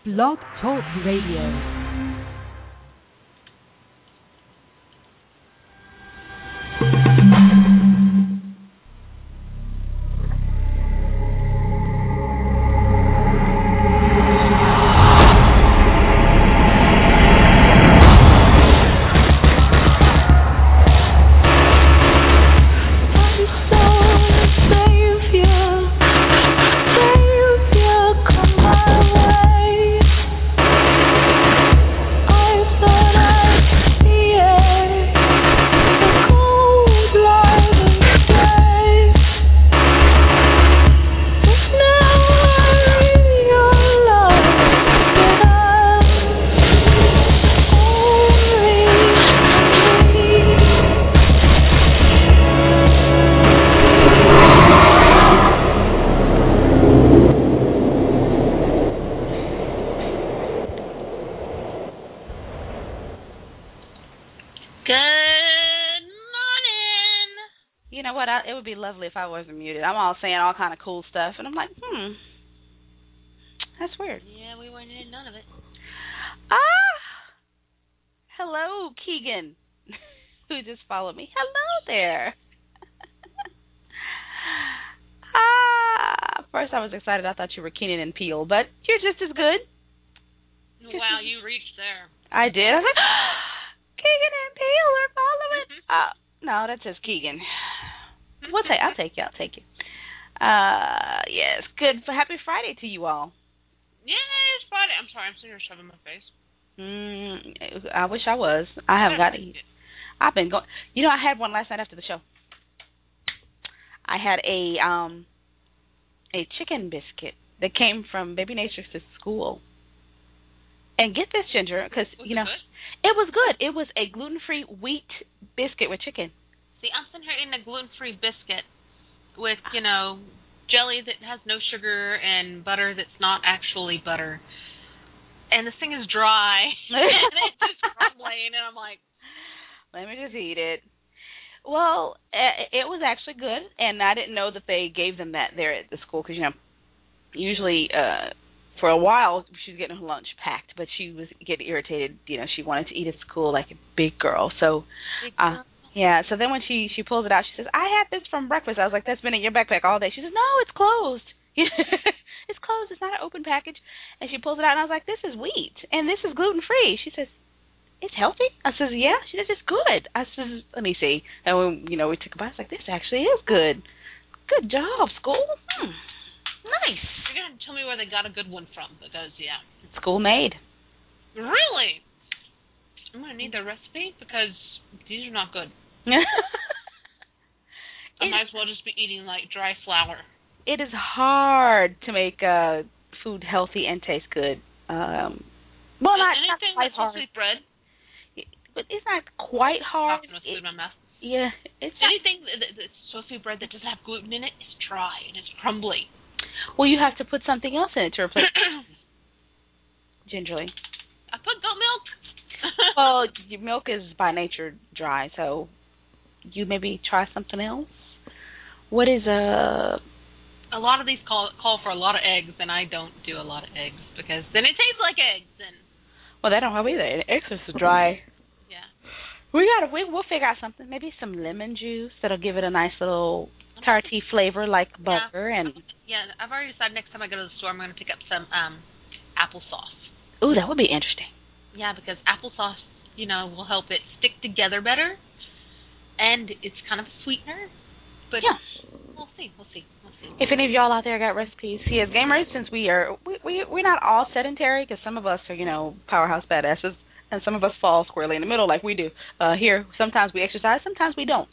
Blog Talk Radio. Lovely if I wasn't muted. I'm all saying all kind of cool stuff, and I'm like, that's weird. Yeah, we weren't in none of it. Hello, Keegan, who just followed me. Hello there. First I was excited. I thought you were Keenan and Peele, but you're just as good. Wow, you reached there. I did. I was like, Keegan and Peele are following. No, that's just Keegan. I'll take you. Yes, good. Happy Friday to you all. Yeah, it's Friday. I'm sorry, I'm sitting here shoving my face. I wish I was. I haven't got it. I've been going. You know, I had one last night after the show. I had a chicken biscuit that came from Baby Nature's school. And get this, Ginger, because it was good. It was a gluten-free wheat biscuit with chicken. See, I'm sitting here eating a gluten-free biscuit with, jelly that has no sugar and butter that's not actually butter. And this thing is dry. And it's just crumbling, and I'm like, let me just eat it. Well, it was actually good, and I didn't know that they gave them that there at the school because, usually for a while she was getting her lunch packed, but she was getting irritated. She wanted to eat at school like a big girl. So, yeah, so then when she pulls it out, she says, I had this from breakfast. I was like, that's been in your backpack all day. She says, no, it's closed. It's closed. It's not an open package. And she pulls it out, and I was like, this is wheat, and this is gluten-free. She says, it's healthy? I says, yeah. She says, it's good. I says, let me see. And we took a bite. I was like, this actually is good. Good job, school. Nice. You're going to tell me where they got a good one from, because, yeah. It's school made. Really? I'm going to need their recipe, because these are not good. I might as well just be eating like dry flour. It is hard to make food healthy and taste good. Not anything quite that's hard. sweet bread. But it's not quite hard. Talking with food in my mouth. Yeah, it's anything that's tofu bread that doesn't have gluten in it is dry and it's crumbly. Well, you have to put something else in it to replace it. Gingerly. I put goat milk. Well, your milk is by nature dry, so you maybe try something else. What is a lot of these call for a lot of eggs, and I don't do a lot of eggs because then it tastes like eggs. Well, they don't have either. Eggs are so dry. Yeah. We'll figure out something. Maybe some lemon juice that'll give it a nice little tarty flavor like butter and. Yeah, I've already decided next time I go to the store I'm going to pick up some applesauce. Ooh, that would be interesting. Yeah, because applesauce, will help it stick together better, and it's kind of a sweetener. But yeah, we'll see. If any of y'all out there got recipes, as gamers, since we're not all sedentary, because some of us are powerhouse badasses, and some of us fall squarely in the middle like we do. Here, sometimes we exercise, sometimes we don't.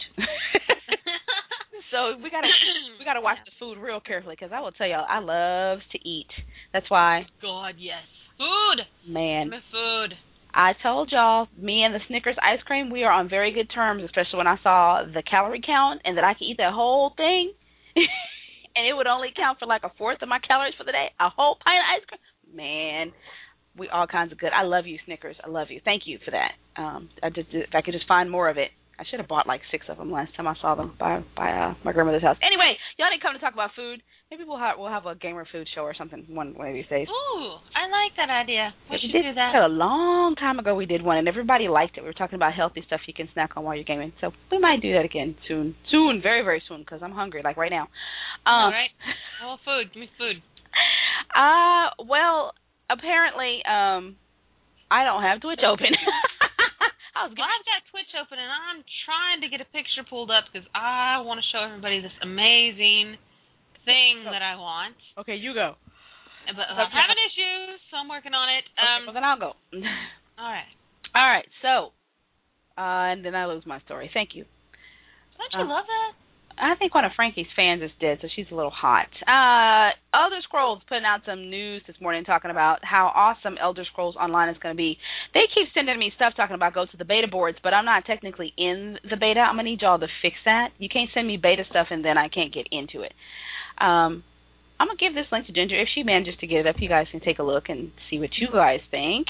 So we gotta watch the food real carefully, because I will tell y'all, I love to eat. That's why. God, yes. Food. Man. My food. I told y'all, me and the Snickers ice cream, we are on very good terms, especially when I saw the calorie count and that I could eat that whole thing. And it would only count for like a fourth of my calories for the day. A whole pint of ice cream. Man, we all kinds of good. I love you, Snickers. I love you. Thank you for that. If I could just find more of it. I should have bought like 6 of them last time I saw them by my grandmother's house. Anyway, y'all didn't come to talk about food. Maybe we'll have a gamer food show or something one of these days. Ooh, I like that idea. We should do that. A long time ago we did one, and everybody liked it. We were talking about healthy stuff you can snack on while you're gaming. So we might do that again soon. Soon, very, very soon, because I'm hungry, like right now. All right. Well, food. Give me food. Well, apparently, I don't have Twitch open. I've got Twitch open, and I'm trying to get a picture pulled up because I want to show everybody this amazing thing that I want. Okay, you go. But I'm having issues, so I'm working on it. Okay, well, then I'll go. All right. All right, so, and then I lose my story. Thank you. Don't you love that? I think one of Frankie's fans is dead, so she's a little hot. Elder Scrolls putting out some news this morning talking about how awesome Elder Scrolls Online is going to be. They keep sending me stuff talking about go to the beta boards, but I'm not technically in the beta. I'm going to need y'all to fix that. You can't send me beta stuff and then I can't get into it. I'm going to give this link to Ginger. If she manages to get it up, you guys can take a look and see what you guys think.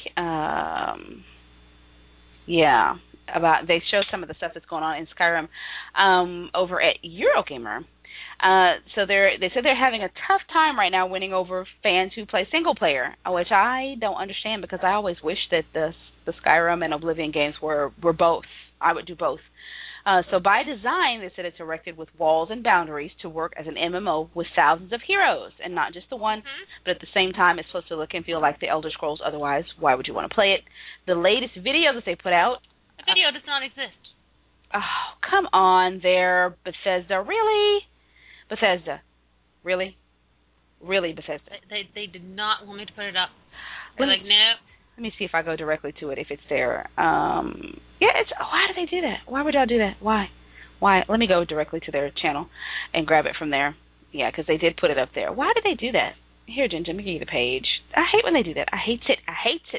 Yeah. They show some of the stuff that's going on in Skyrim over at Eurogamer. So they said they're having a tough time right now winning over fans who play single player, which I don't understand because I always wish that the Skyrim and Oblivion games were both. I would do both. So by design, they said it's erected with walls and boundaries to work as an MMO with thousands of heroes, and not just the one, but at the same time, it's supposed to look and feel like the Elder Scrolls. Otherwise, why would you want to play it? The latest video that they put out. The video does not exist. Oh, come on there, Bethesda. Really? Bethesda. Really? Really, Bethesda? They did not want me to put it up. They're like, no. Let me see if I go directly to it, if it's there. Yeah, why do they do that? Why would y'all do that? Why? Let me go directly to their channel and grab it from there. Yeah, because they did put it up there. Why did they do that? Here, Ginger, let me give you the page. I hate when they do that. I hate it.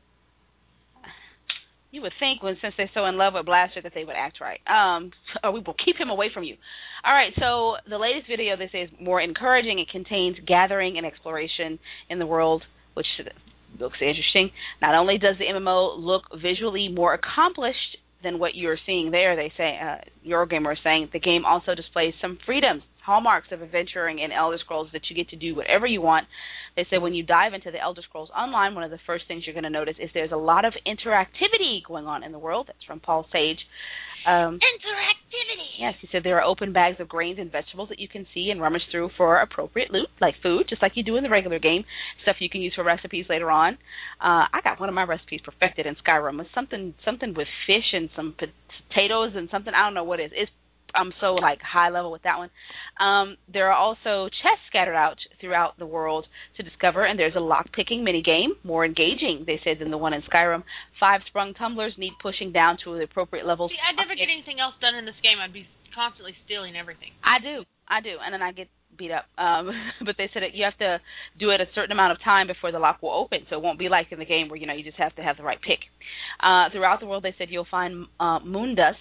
You would think, since they're so in love with Blaster, that they would act right. Or we will keep him away from you. All right, so the latest video, they say, is more encouraging. It contains gathering and exploration in the world, which looks interesting. Not only does the MMO look visually more accomplished than what you're seeing there, they say, Eurogamer is saying, the game also displays some freedoms, hallmarks of adventuring in Elder Scrolls, that you get to do whatever you want. They say when you dive into the Elder Scrolls Online, one of the first things you're going to notice is there's a lot of interactivity going on in the world. That's from Paul Sage. Interactivity. Yes, he said there are open bags of grains and vegetables that you can see and rummage through for appropriate loot, like food, just like you do in the regular game, stuff you can use for recipes later on. I got one of my recipes perfected in Skyrim. It's something with fish and some potatoes and something, I don't know what it is. I'm so high level with that one. There are also chests scattered out throughout the world to discover, and there's a lock-picking mini-game, more engaging, they said, than the one in Skyrim. 5 sprung tumblers need pushing down to the appropriate levels. See, I'd never get anything else done in this game. I'd be constantly stealing everything. I do, and then I get beat up. But they said that you have to do it a certain amount of time before the lock will open, so it won't be like in the game where, you just have to have the right pick. Throughout the world, they said you'll find moon dust,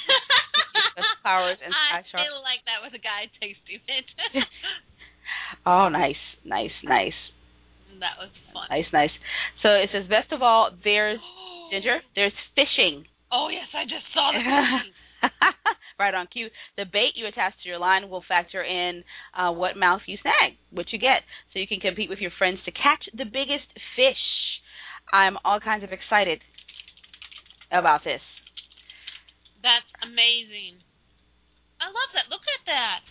flowers, and sky sharks. I feel like that was a guy tasting it. Oh, nice. That was fun. Nice. So it says, best of all, there's, Ginger, there's fishing. Oh, yes, I just saw the fishing. Right on cue. The bait you attach to your line will factor in what mouth you snag, what you get, so you can compete with your friends to catch the biggest fish. I'm all kinds of excited about this. That's amazing. I love that. Look at that.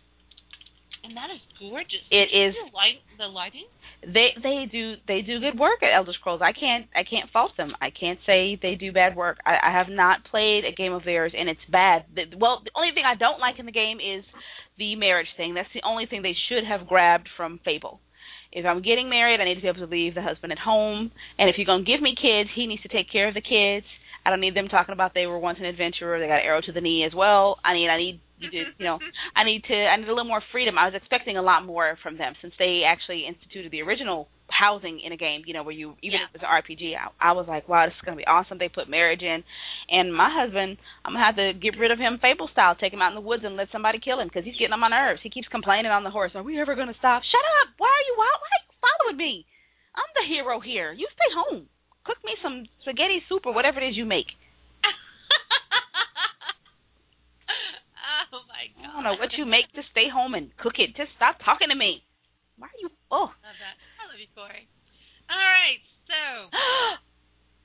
And that is gorgeous. It is. The lighting? They do good work at Elder Scrolls. I can't fault them. I can't say they do bad work. I have not played a game of theirs and it's bad. Well, the only thing I don't like in the game is the marriage thing. That's the only thing they should have grabbed from Fable. If I'm getting married, I need to be able to leave the husband at home. And if you're going to give me kids, he needs to take care of the kids. I don't need them talking about they were once an adventurer. They got an arrow to the knee as well. I need you to, I need a little more freedom. I was expecting a lot more from them since they actually instituted the original housing in a game, where you, even if it's an RPG, I was like, wow, this is going to be awesome. They put marriage in. And my husband, I'm going to have to get rid of him Fable style, take him out in the woods and let somebody kill him because he's getting on my nerves. He keeps complaining on the horse. Are we ever going to stop? Shut up. Why are you following me? I'm the hero here. You stay home. Cook me some spaghetti soup or whatever it is you make. Oh, my God. I don't know what you make. Just stay home and cook it. Just stop talking to me. Why are you... Oh. Love that. I love you, Corey. All right.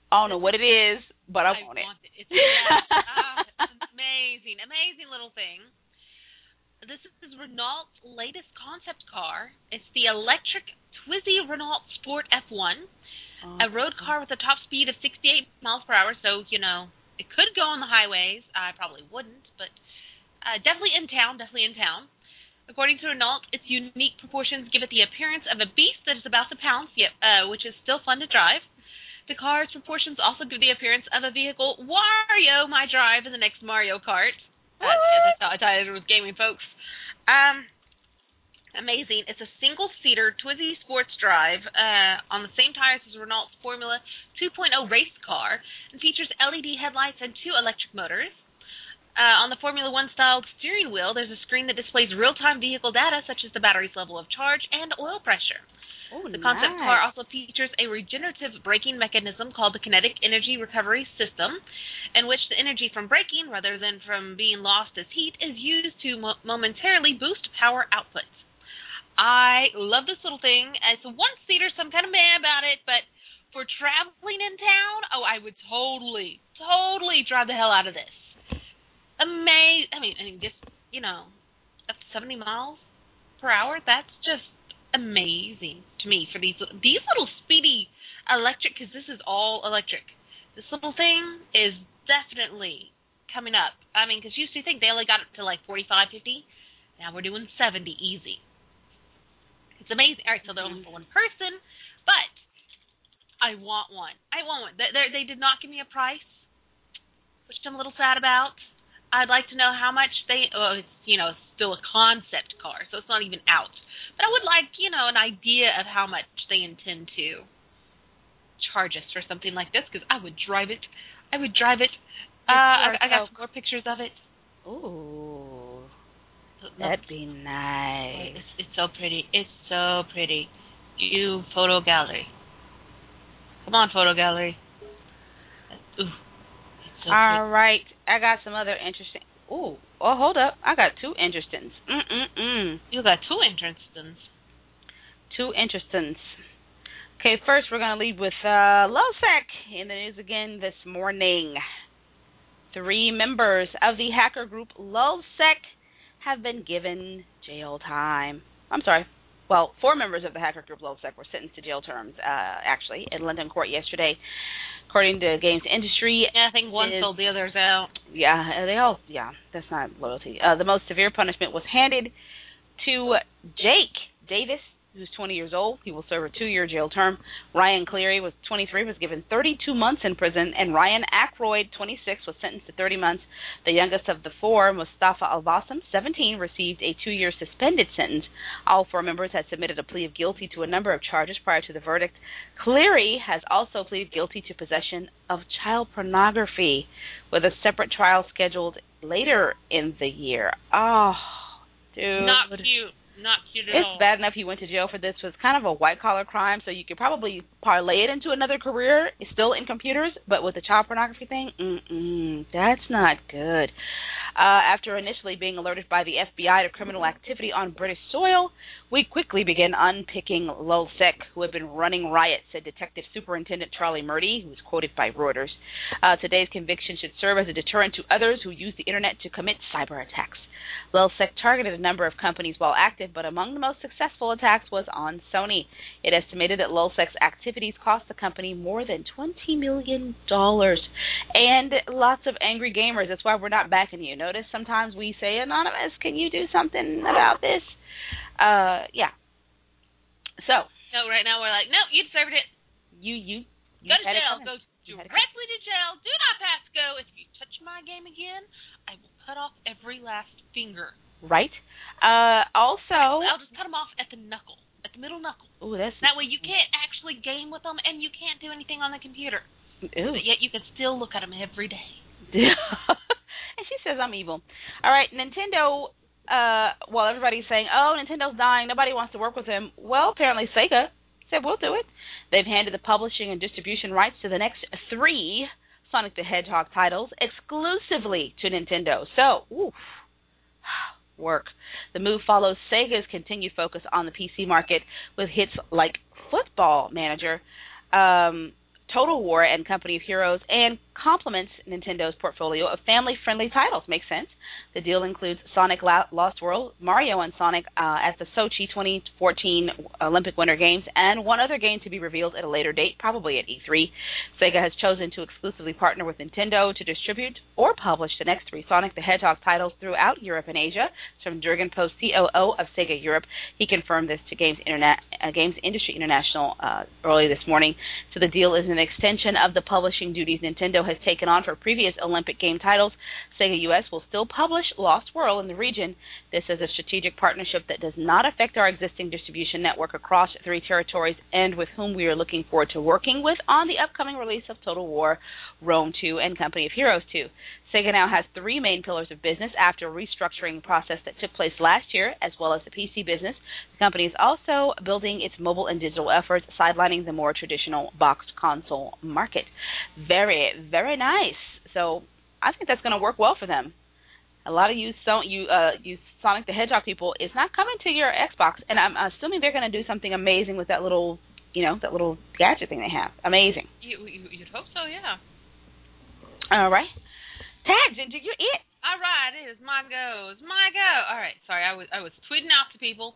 I don't know what it is, but I want it. It's amazing, amazing little thing. This is Renault's latest concept car. It's the electric Twizy Renault Sport F1, a road car with a top speed of 68 miles per hour. So, it could go on the highways. I probably wouldn't, but definitely in town. According to Renault, its unique proportions give it the appearance of a beast that is about to pounce, yet which is still fun to drive. The car's proportions also give the appearance of a vehicle Wario might drive in the next Mario Kart. That's how I tied it with gaming, folks. Amazing. It's a single-seater Twizy Sports Drive on the same tires as Renault's Formula 2.0 race car and features LED headlights and 2 electric motors. On the Formula 1-styled steering wheel, there's a screen that displays real-time vehicle data such as the battery's level of charge and oil pressure. The concept car also features a regenerative braking mechanism called the Kinetic Energy Recovery System, in which the energy from braking, rather than from being lost as heat, is used to momentarily boost power outputs. I love this little thing. It's a one-seater, so I'm kind of mad about it, but for traveling in town, I would totally drive the hell out of this. Amazing. I mean, just, up to 70 miles per hour, that's just amazing to me for these little speedy electric, because this is all electric. This little thing is definitely coming up. I mean, because you used to think they only got it to like 45, 50. Now we're doing 70 easy. It's amazing. All right, so they're only for one person, but I want one. They did not give me a price, which I'm a little sad about. I'd like to know how much it's still a concept car, so it's not even out. But I would like, an idea of how much they intend to charge us for something like this, because I would drive it. I got some more pictures of it. Ooh, that'd be nice. It's so pretty. It's so pretty. You photo gallery. Come on, photo gallery. Ooh, it's so all pretty. Right, I got some other interesting. Ooh, hold up. I got 2 interestings. You got 2 interestings. 2 interestings. Okay, first we're going to lead with LulzSec in the news again this morning. 3 members of the hacker group LulzSec have been given jail time. I'm sorry. Well, 4 members of the hacker group LulzSec were sentenced to jail terms, actually, in London court yesterday. According to Games Industry, I think one sold the others out. That's not loyalty. The most severe punishment was handed to Jake Davis, who's 20 years old. He will serve a 2-year jail term. Ryan Cleary, was 23, was given 32 months in prison, and Ryan Ackroyd, 26, was sentenced to 30 months. The youngest of the 4, Mustafa Al-Bassam, 17, received a 2-year suspended sentence. All 4 members had submitted a plea of guilty to a number of charges prior to the verdict. Cleary has also pleaded guilty to possession of child pornography, with a separate trial scheduled later in the year. Oh, dude. Not cute. Not cute at all. It's bad enough he went to jail for this. It was kind of a white-collar crime, so you could probably parlay it into another career, still in computers, but with the child pornography thing, that's not good. After initially being alerted by the FBI to criminal activity on British soil, we quickly began unpicking LulzSec, who had been running riots, said Detective Superintendent Charlie Murdy, who was quoted by Reuters. Today's conviction should serve as a deterrent to others who use the Internet to commit cyber attacks. LulzSec targeted a number of companies while active, but among the most successful attacks was on Sony. It estimated that LulzSec's activities cost the company more than $20 million. And lots of angry gamers. That's why we're not backing you. Notice sometimes we say, Anonymous, can you do something about this? Yeah. So. No, right now we're like, no, you deserved it. You go to jail. Go directly to jail. Do not pass go. If you touch my game again, I will cut off every last finger. Right. Also, I'll just cut them off at the knuckle, at the middle knuckle. Ooh, that way you can't actually game with them, and you can't do anything on the computer. Ooh. But yet you can still look at them every day. And she says I'm evil. All right, Nintendo. While everybody's saying, "Oh, Nintendo's dying, nobody wants to work with him," well, apparently Sega said we'll do it. They've handed the publishing and distribution rights to the next 3 Sonic the Hedgehog titles exclusively to Nintendo. So, work. The move follows Sega's continued focus on the PC market with hits like Football Manager, Total War and Company of Heroes and complements Nintendo's portfolio of family-friendly titles. Makes sense. The deal includes Sonic Lost World, Mario and Sonic at the Sochi 2014 Olympic Winter Games, and one other game to be revealed at a later date, probably at E3. Sega has chosen to exclusively partner with Nintendo to distribute or publish the next 3 Sonic the Hedgehog titles throughout Europe and Asia. From Jurgen Post, COO of Sega Europe, he confirmed this to Games Industry International early this morning. So the deal is an extension of the publishing duties Nintendo has taken on for previous Olympic game titles. Sega US will still publish Lost World in the region. This is a strategic partnership that does not affect our existing distribution network across 3 territories and with whom we are looking forward to working with on the upcoming release of Total War, Rome 2, and Company of Heroes 2. Sega now has 3 main pillars of business after a restructuring process that took place last year, as well as the PC business. The company is also building its mobile and digital efforts, sidelining the more traditional boxed console market. Very, very nice. So I think that's going to work well for them. A lot of you Sonic the Hedgehog people, it's not coming to your Xbox, and I'm assuming they're going to do something amazing with that little, that little gadget thing they have. Amazing. You'd hope so, yeah. All right. Tag, did you eat? All right, it is my go. It's my go. All right, sorry, I was tweeting out to people.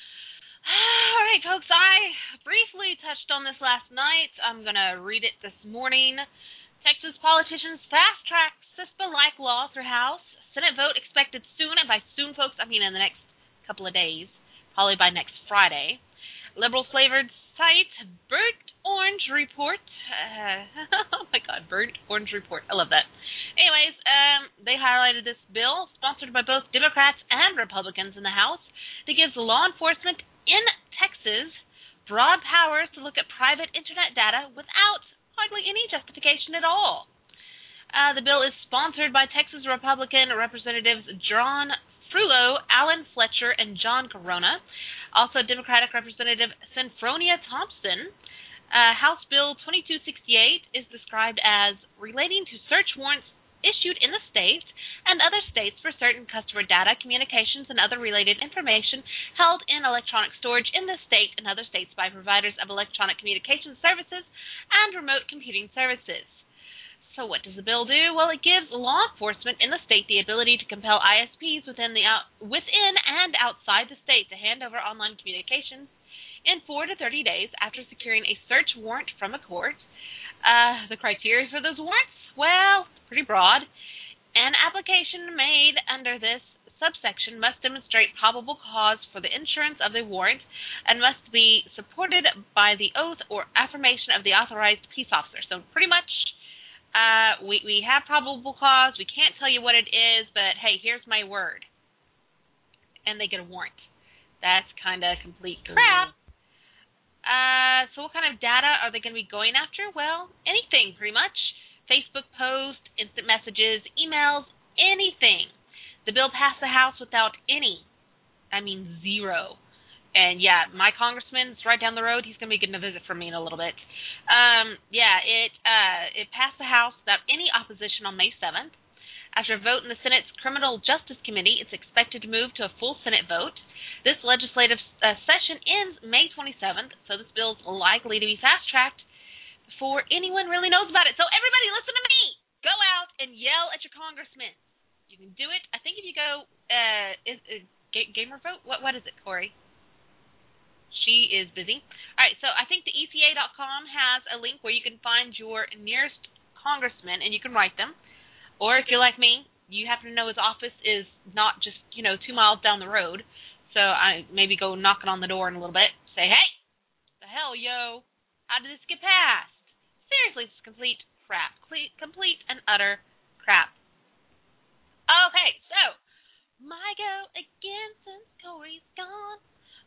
All right, folks, I briefly touched on this last night. I'm going to read it this morning. Texas politicians fast-track CISPA-like law through House. Senate vote expected soon, and by soon, folks, I mean in the next couple of days, probably by next Friday. Liberal-flavored site Burnt Orange Report. Oh, my God, Burnt Orange Report. I love that. Anyways, they highlighted this bill, sponsored by both Democrats and Republicans in the House, that gives law enforcement in Texas broad powers to look at private Internet data without hardly any justification at all. The bill is sponsored by Texas Republican Representatives John Frullo, Alan Fletcher, and John Corona. Also, Democratic Representative Senfronia Thompson. House Bill 2268 is described as relating to search warrants issued in the state and other states for certain customer data, communications, and other related information held in electronic storage in the state and other states by providers of electronic communications services and remote computing services. So what does the bill do? Well, it gives law enforcement in the state the ability to compel ISPs within and outside the state to hand over online communications in 4 to 30 days after securing a search warrant from a court. The criteria for those warrants? Well, pretty broad. An application made under this subsection must demonstrate probable cause for the issuance of the warrant and must be supported by the oath or affirmation of the authorized peace officer. So pretty much we have probable cause. We can't tell you what it is, but hey, here's my word. And they get a warrant. That's kind of complete crap. So what kind of data are they going to be going after? Well, anything, pretty much. Facebook posts, instant messages, emails, anything. The bill passed the House without zero. And, yeah, my congressman's right down the road. He's going to be getting a visit from me in a little bit. It passed the House without any opposition on May 7th. After a vote in the Senate's Criminal Justice Committee, it's expected to move to a full Senate vote. This legislative session ends May 27th, so this bill is likely to be fast-tracked before anyone really knows about it. So everybody listen to me. Go out and yell at your congressman. You can do it. I think if you go gamer vote, what is it, Corey? She is busy. All right, so I think the EPA.com has a link where you can find your nearest congressman and you can write them. Or if you're like me, you happen to know his office is not just, 2 miles down the road. So I maybe go knocking on the door in a little bit. Say, hey, the hell, yo, how did this get passed? Seriously, it's complete crap. Complete and utter crap. Okay, so, my go again since Corey's gone.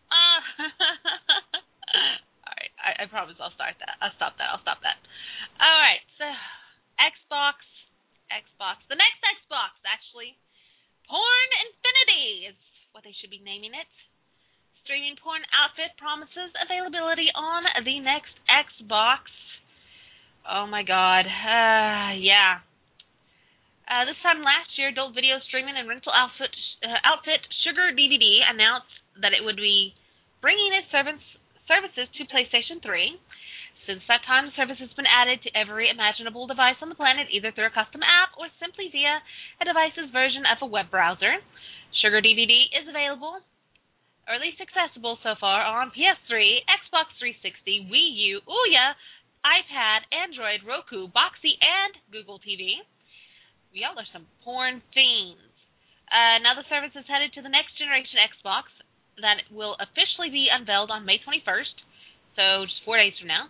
Alright, I promise I'll stop that. I'll stop that. Alright, so, Xbox. The next Xbox, actually. Porn Infinity is what they should be naming it. Streaming porn outfit promises availability on the next Xbox. Oh my God. Yeah. This time last year, adult video streaming and rental outfit Sugar DVD announced that it would be bringing its services to PlayStation 3. Since that time, the service has been added to every imaginable device on the planet, either through a custom app or simply via a device's version of a web browser. Sugar DVD is available, or at least accessible so far, on PS3, Xbox 360, Wii U, Ouya, iPad, Android, Roku, Boxy, and Google TV. Y'all are some porn fiends. Now the service is headed to the next generation Xbox that will officially be unveiled on May 21st, so just 4 days from now.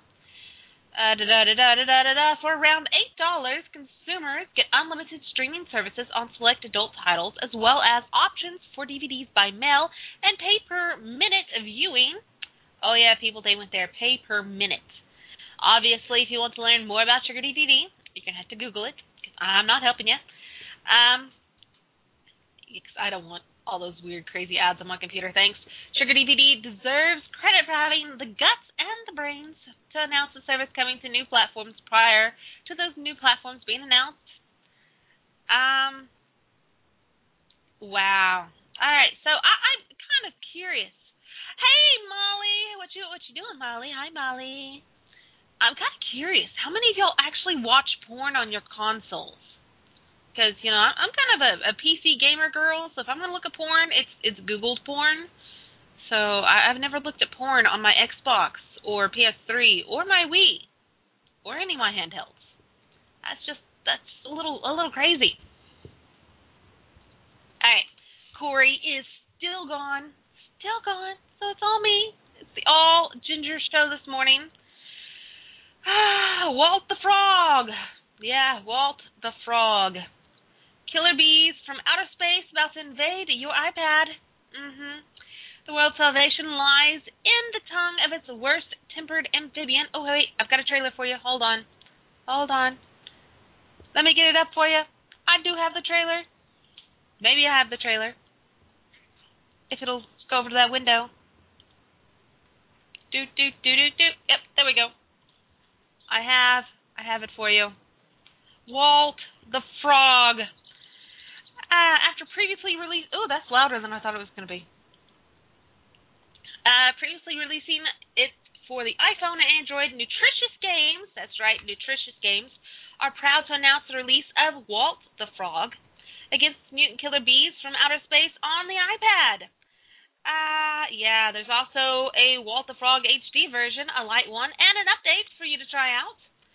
For around $8, consumers get unlimited streaming services on select adult titles, as well as options for DVDs by mail and pay per minute viewing. Oh yeah, people, they went there, pay per minute. Obviously, if you want to learn more about Sugar DVD, you're going to have to Google it, because I'm not helping you. I don't want all those weird, crazy ads on my computer, thanks. Sugar DVD deserves credit for having the guts and the brains to announce the service coming to new platforms prior to those new platforms being announced. Wow. All right, so I'm kind of curious. Hey, Molly, what you doing, Molly? Hi, Molly. I'm kind of curious. How many of y'all actually watch porn on your consoles? Because, you know, I'm kind of a PC gamer girl, so if I'm going to look at porn, it's Googled porn. So I've never looked at porn on my Xbox or PS3 or my Wii or any of my handhelds. That's a little crazy. All right, Corey is still gone, so it's all me. It's the all Ginger show this morning. Walt the Frog. Yeah, Walt the Frog. Killer bees from outer space about to invade your iPad. The world's salvation lies in the tongue of its worst-tempered amphibian. Oh, wait, I've got a trailer for you. Hold on. Let me get it up for you. I do have the trailer. Maybe I have the trailer. If it'll go over to that window. Yep, there we go. I have it for you. Walt the Frog. After previously released... Oh, that's louder than I thought it was going to be. Previously releasing it for the iPhone and Android, Nutritious Games, that's right, Nutritious Games, are proud to announce the release of Walt the Frog against mutant killer bees from outer space on the iPad. Yeah, there's also a Walt the Frog HD version, a light one, and an update for you to try out.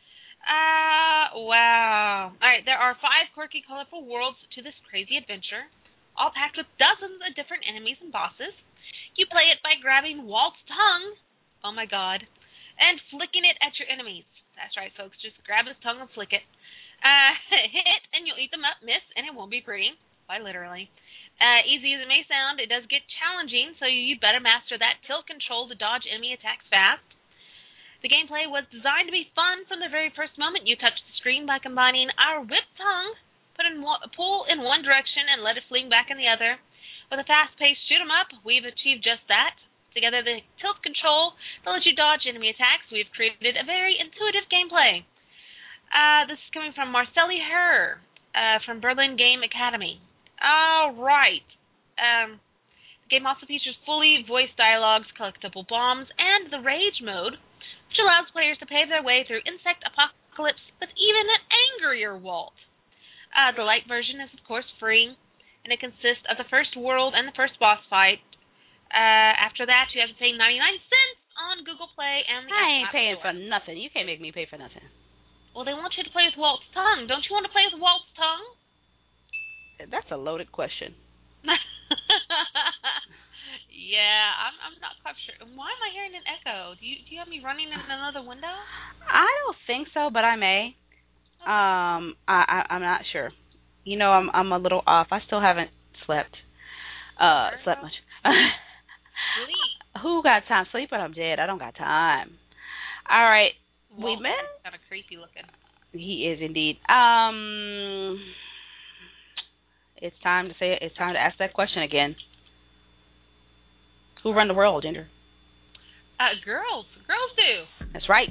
Wow. All right, there are 5 quirky, colorful worlds to this crazy adventure, all packed with dozens of different enemies and bosses. You play it by grabbing Walt's tongue, oh my god, and flicking it at your enemies. That's right, folks, just grab his tongue and flick it. Hit, and you'll eat them up, miss, and it won't be pretty, quite literally. Easy as it may sound, it does get challenging, so you better master that tilt control to dodge enemy attacks fast. The gameplay was designed to be fun from the very first moment you touch the screen by combining our whipped tongue, pull in one direction and let it fling back in the other. With a fast-paced shoot-'em-up, we've achieved just that. Together, the tilt control that lets you dodge enemy attacks, we've created a very intuitive gameplay. This is coming from Marceli Herr from Berlin Game Academy. All right. The game also features fully voiced dialogues, collectible bombs, and the Rage mode, which allows players to pave their way through insect apocalypse with even an angrier Walt. The light version is, of course, free, and it consists of the first world and the first boss fight. After that, you have to pay 99 cents on Google Play and the I ain't App paying Store. for nothing. You can't make me pay for nothing. Well, they want you to play with Walt's tongue. Don't you want to play with Walt's tongue? That's a loaded question. Yeah, I'm not quite sure. Why am I hearing an echo? Do you have me running in another window? I don't think so, but I may. I'm not sure. You know, I'm a little off. I still haven't slept much. Sleep. Who got time? Sleep, but I'm dead. I don't got time. All right. Walt We've been. kind of creepy looking. He is indeed. It's time to say it. It's time to ask that question again. Who run the world, Ginger? Girls. Girls do. That's right.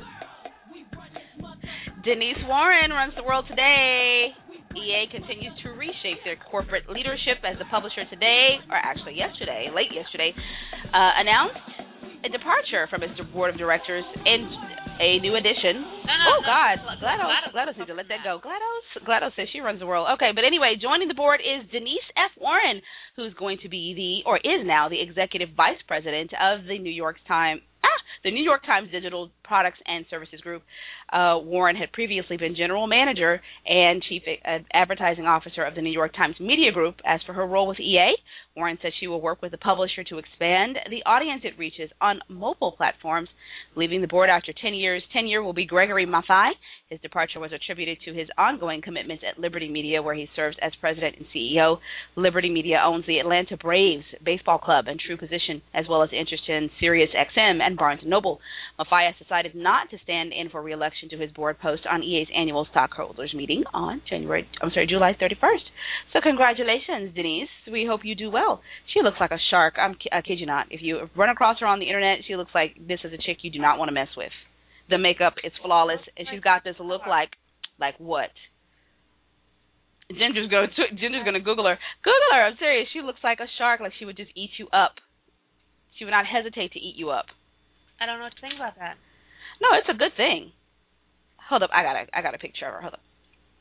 Denise Warren runs the world today. EA continues to reshape their corporate leadership as the publisher today, or actually late yesterday, announced a departure from its board of directors and a new addition. GLaDOS needs to let that go. GLaDOS says she runs the world. Okay, but anyway, joining the board is Denise F. Warren, who's going to be is now the executive vice president of the New York Times Digital Products and Services Group. Warren had previously been general manager and chief advertising officer of the New York Times Media Group. As for her role with EA, Warren said she will work with the publisher to expand the audience it reaches on mobile platforms. Leaving the board after 10 years tenure will be Gregory Mathai. His departure was attributed to his ongoing commitments at Liberty Media, where he serves as president and CEO. Liberty Media owns the Atlanta Braves baseball club and True Position, as well as interest in Sirius XM and Barnes & Noble. Mathai has decided not to stand in for re-election to his board post on EA's annual stockholders meeting on July 31st. So congratulations, Denise. We hope you do well. She looks like a shark. I kid you not. If you run across her on the internet, she looks like this is a chick you do not want to mess with. The makeup is flawless, and she's got this look like what? Ginger's gonna Google her. Google her. I'm serious. She looks like a shark. Like she would just eat you up. She would not hesitate to eat you up. I don't know what to think about that. No, it's a good thing. Hold up, I got a picture of her. Hold up.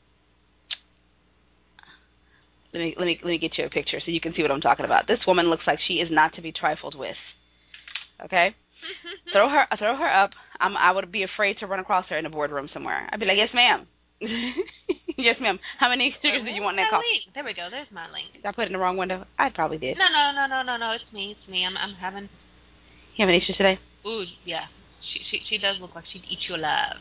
Let me get you a picture so you can see what I'm talking about. This woman looks like she is not to be trifled with. Okay? Throw her up. I would be afraid to run across her in a boardroom somewhere. I'd be like, yes, ma'am. Yes, ma'am. How many stickers do you want in that coffee? There we go. There's my link. Did I put it in the wrong window? I probably did. No. It's me. I'm having. You having issues today? Ooh, yeah. She does look like she'd eat you alive.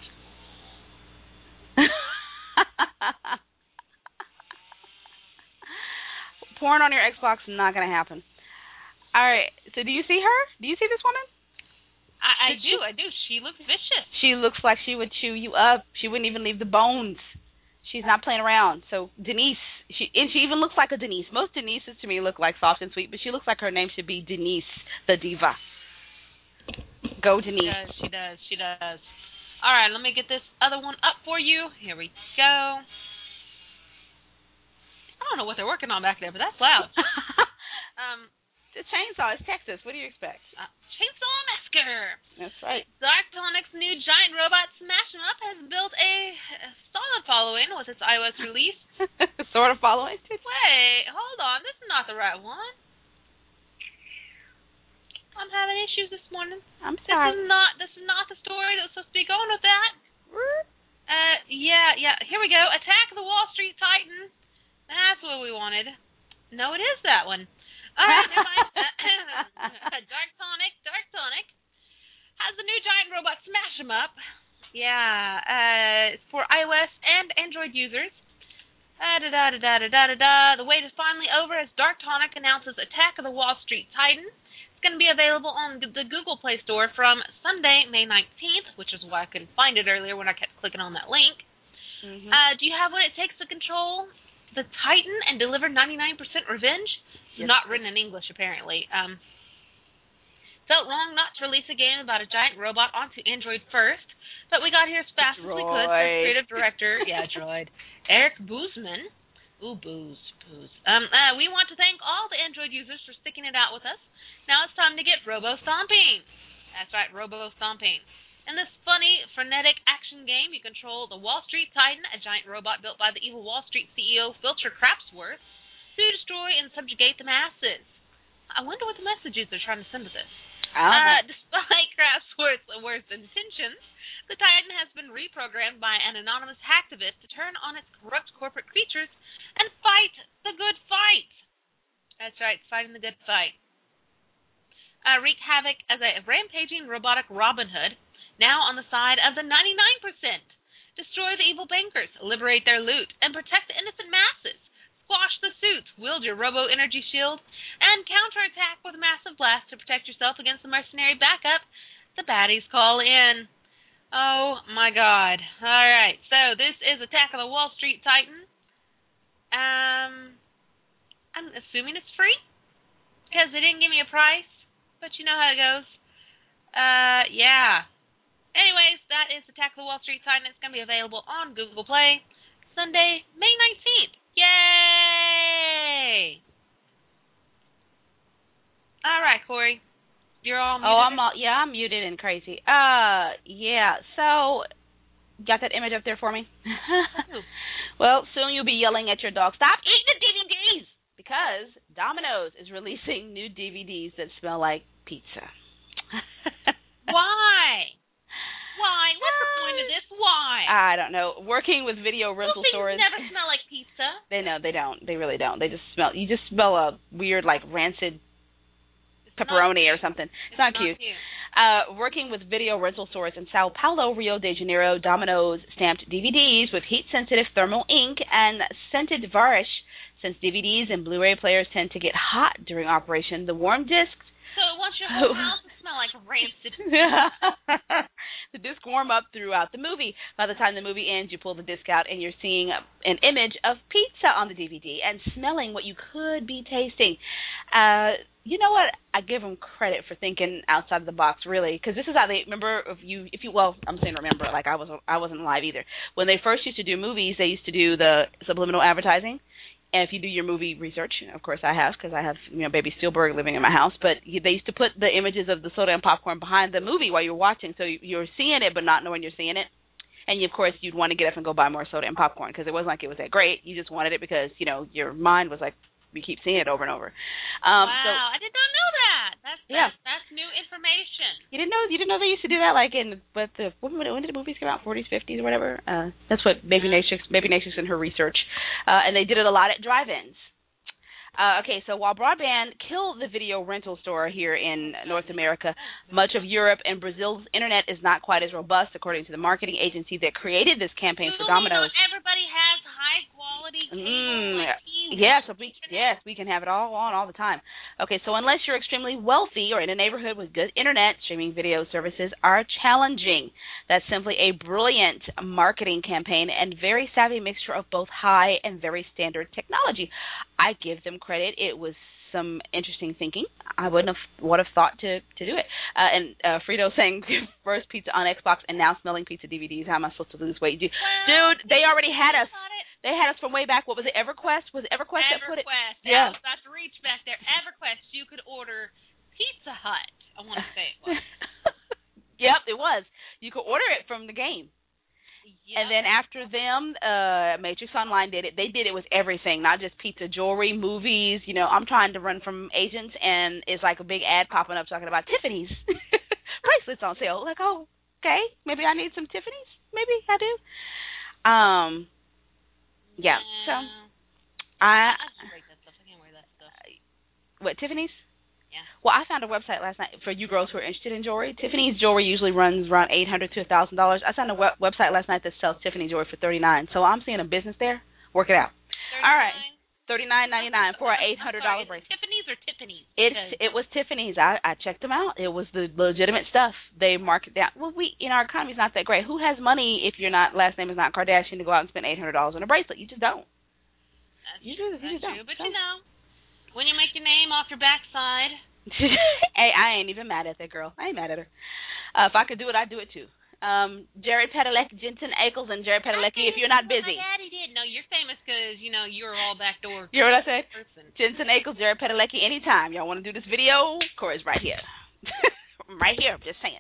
Porn on your Xbox is not going to happen. All right. So do you see her? Do you see this woman? I do. She looks vicious. She looks like she would chew you up. She wouldn't even leave the bones. She's not playing around. So Denise, she even looks like a Denise. Most Denises to me look like soft and sweet, but she looks like her name should be Denise the Diva. Go Denise. She does. All right, let me get this other one up for you. Here we go. I don't know what they're working on back there, but that's loud. The chainsaw is Texas. What do you expect? Chainsaw Massacre. That's right. Darktonic's new giant robot Smash 'em Up has built a solid following with its iOS release. Sort of following? Wait, hold on. This is not the right one. I'm having issues this morning. I'm sorry. This is not the story that was supposed to be going with that. Yeah. Here we go. Attack of the Wall Street Titan. That's what we wanted. No, it is that one. All right, never mind. Darktonic has the new giant robot Smash 'em Up. Yeah, it's for iOS and Android users. The wait is finally over as Darktonic announces Attack of the Wall Street Titan. It's going to be available on the Google Play Store from Sunday, May 19th, which is why I couldn't find it earlier when I kept clicking on that link. Mm-hmm. Do you have what it takes to control the Titan and deliver 99% revenge? It's not written in English, apparently. Felt wrong not to release a game about a giant robot onto Android first, but we got here as fast as we could. As creative director, Droid, Eric Boozman. Ooh, booze. We want to thank all the Android users for sticking it out with us. Now it's time to get robo-stomping. That's right, robo-stomping. In this funny, frenetic action game, you control the Wall Street Titan, a giant robot built by the evil Wall Street CEO, Filcher Crapsworth, to destroy and subjugate the masses. I wonder what the messages they're trying to send with this. Despite Crapsworth's worst intentions, the Titan has been reprogrammed by an anonymous hacktivist to turn on its corrupt corporate creatures and fight the good fight. That's right, fighting the good fight. Wreak havoc as a rampaging robotic Robin Hood, now on the side of the 99%. Destroy the evil bankers, liberate their loot, and protect the innocent masses. Squash the suits, wield your robo-energy shield, and counterattack with a massive blast to protect yourself against the mercenary backup the baddies call in. Oh, my God. All right, so this is Attack of the Wall Street Titan. I'm assuming it's free, because they didn't give me a price, but you know how it goes. Yeah. Anyways, that is Attack of the Wall Street Titan. It's going to be available on Google Play Sunday, May 19th. Yay! All right, Corey. You're all muted. Oh, I'm muted and crazy. Yeah. So, got that image up there for me? Well, soon you'll be yelling at your dog, "Stop eating the DVDs!" Because Domino's is releasing new DVDs that smell like pizza. Why? Why? What's the point of this? Why? I don't know. Working with video rental Those stores. things never smell like pizza. They don't. They really don't. They just smell. You just smell a weird, like rancid pepperoni or something. It's not cute. Working with video rental stores in Sao Paulo, Rio de Janeiro, Domino's stamped DVDs with heat-sensitive thermal ink and scented varnish. Since DVDs and Blu-ray players tend to get hot during operation, the warm discs. So it wants your whole house to smell like rancid. The disc warm up throughout the movie. By the time the movie ends, you pull the disc out and you're seeing an image of pizza on the DVD and smelling what you could be tasting. You know what? I give them credit for thinking outside of the box, really, because this is how they remember. If you, well, I'm saying remember, like I wasn't alive either. When they first used to do movies, they used to do the subliminal advertising. And if you do your movie research, of course I have, because I have, baby Spielberg living in my house, but they used to put the images of the soda and popcorn behind the movie while you're watching, so you're seeing it but not knowing you're seeing it. And, of course, you'd want to get up and go buy more soda and popcorn, because it wasn't like it was that great. You just wanted it because, your mind was like, we keep seeing it over and over. Wow, I did not know that. That's new information. You didn't know they used to do that, like when did the movies come out? 40s, 50s, or whatever. That's what Baby Natrix in her research, and they did it a lot at drive-ins. Okay, so while broadband killed the video rental store here in North America, much of Europe and Brazil's internet is not quite as robust, according to the marketing agency that created this campaign for Domino's. Not everybody has high-quality cable like Yes, we can have it all on all the time. Okay, so unless you're extremely wealthy or in a neighborhood with good internet, streaming video services are challenging. That's simply a brilliant marketing campaign and very savvy mixture of both high and very standard technology. I give them credit. It was some interesting thinking. I would have thought to do it. And Frito saying first pizza on Xbox and now smelling pizza DVDs. How am I supposed to lose weight? Dude, they already had us. They had us from way back. What was it, EverQuest? Was it EverQuest that put it? EverQuest. Yeah. That's reach back there. EverQuest, you could order Pizza Hut, I want to say it was. Yep, it was. You could order it from the game. Yep. And then after them, Matrix Online did it. They did it with everything, not just pizza, jewelry, movies. I'm trying to run from agents, and it's like a big ad popping up talking about Tiffany's bracelets on sale. Like, oh, okay, maybe I need some Tiffany's. Maybe I do. Yeah. So I can't break that stuff. I can't wear that stuff. What, Tiffany's? Yeah. Well, I found a website last night for you girls who are interested in jewelry. Tiffany's jewelry usually runs around $800 to $1,000. I found a website last night that sells Tiffany jewelry for $39. So I'm seeing a business there. Work it out. 39? All right. $39.99 for an $800 bracelet. Tiffany's or Tiffany's? It was Tiffany's. I checked them out. It was the legitimate stuff. They mark it down. Well, our economy's not that great. Who has money if your last name is not Kardashian to go out and spend $800 on a bracelet? You just don't. That's you true. just don't. But when you make your name off your backside. Hey, I ain't even mad at that girl. I ain't mad at her. If I could do it, I'd do it too. Jared Padalecki, Jensen Ackles, and Jared Padalecki. If you're not busy. My daddy did. No, you're famous because you're all backdoor. You hear what I said? Person. Jensen Ackles, Jared Padalecki. Anytime y'all want to do this video, Corey's right here. Right here. Just saying.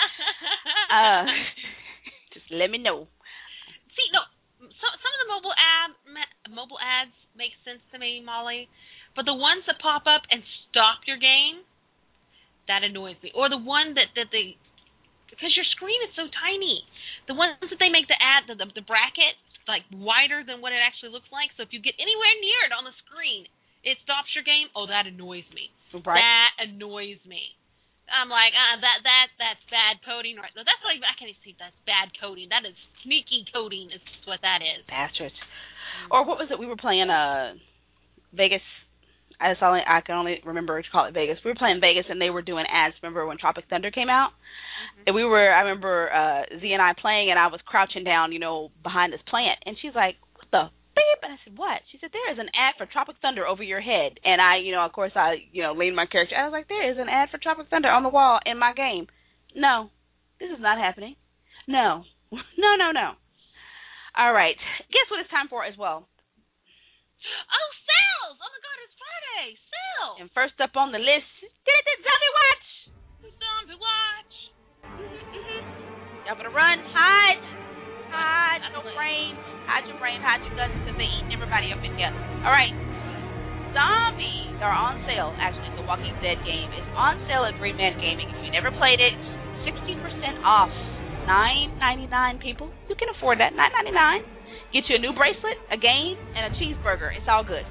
Just let me know. See, no, some of the mobile ads make sense to me, Molly, but the ones that pop up and stop your game, that annoys me. Or the one that they. Because your screen is so tiny. The ones that they make the ad, the bracket, like wider than what it actually looks like. So if you get anywhere near it on the screen, it stops your game. Oh, that annoys me. Right. That annoys me. I'm like, that's bad coding. Right? That's what I can't even see. That's bad coding. That is sneaky coding. Is what that is. Bastards. Or what was it? We were playing Vegas. I can only remember to call it Vegas. We were playing Vegas, and they were doing ads. Remember when Tropic Thunder came out? Mm-hmm. And I remember Z and I playing, and I was crouching down, behind this plant. And she's like, what the beep? And I said, what? She said, there is an ad for Tropic Thunder over your head. And I, of course, leaned my character. I was like, there is an ad for Tropic Thunder on the wall in my game. No, this is not happening. No. No. All right. Guess what it's time for as well? Oh, sales! Oh, my God, it's Friday. Sales! And first up on the list, Zombie Watch. Zombie watch. Y'all better run, hide your brain, hide your guts, because they eat everybody up in here. All right, zombies are on sale. Actually, the Walking Dead game is on sale at Green Man Gaming. If you never played it, 60% off, $9.99. People, you can afford that, $9.99. Get you a new bracelet, a game, and a cheeseburger. It's all good.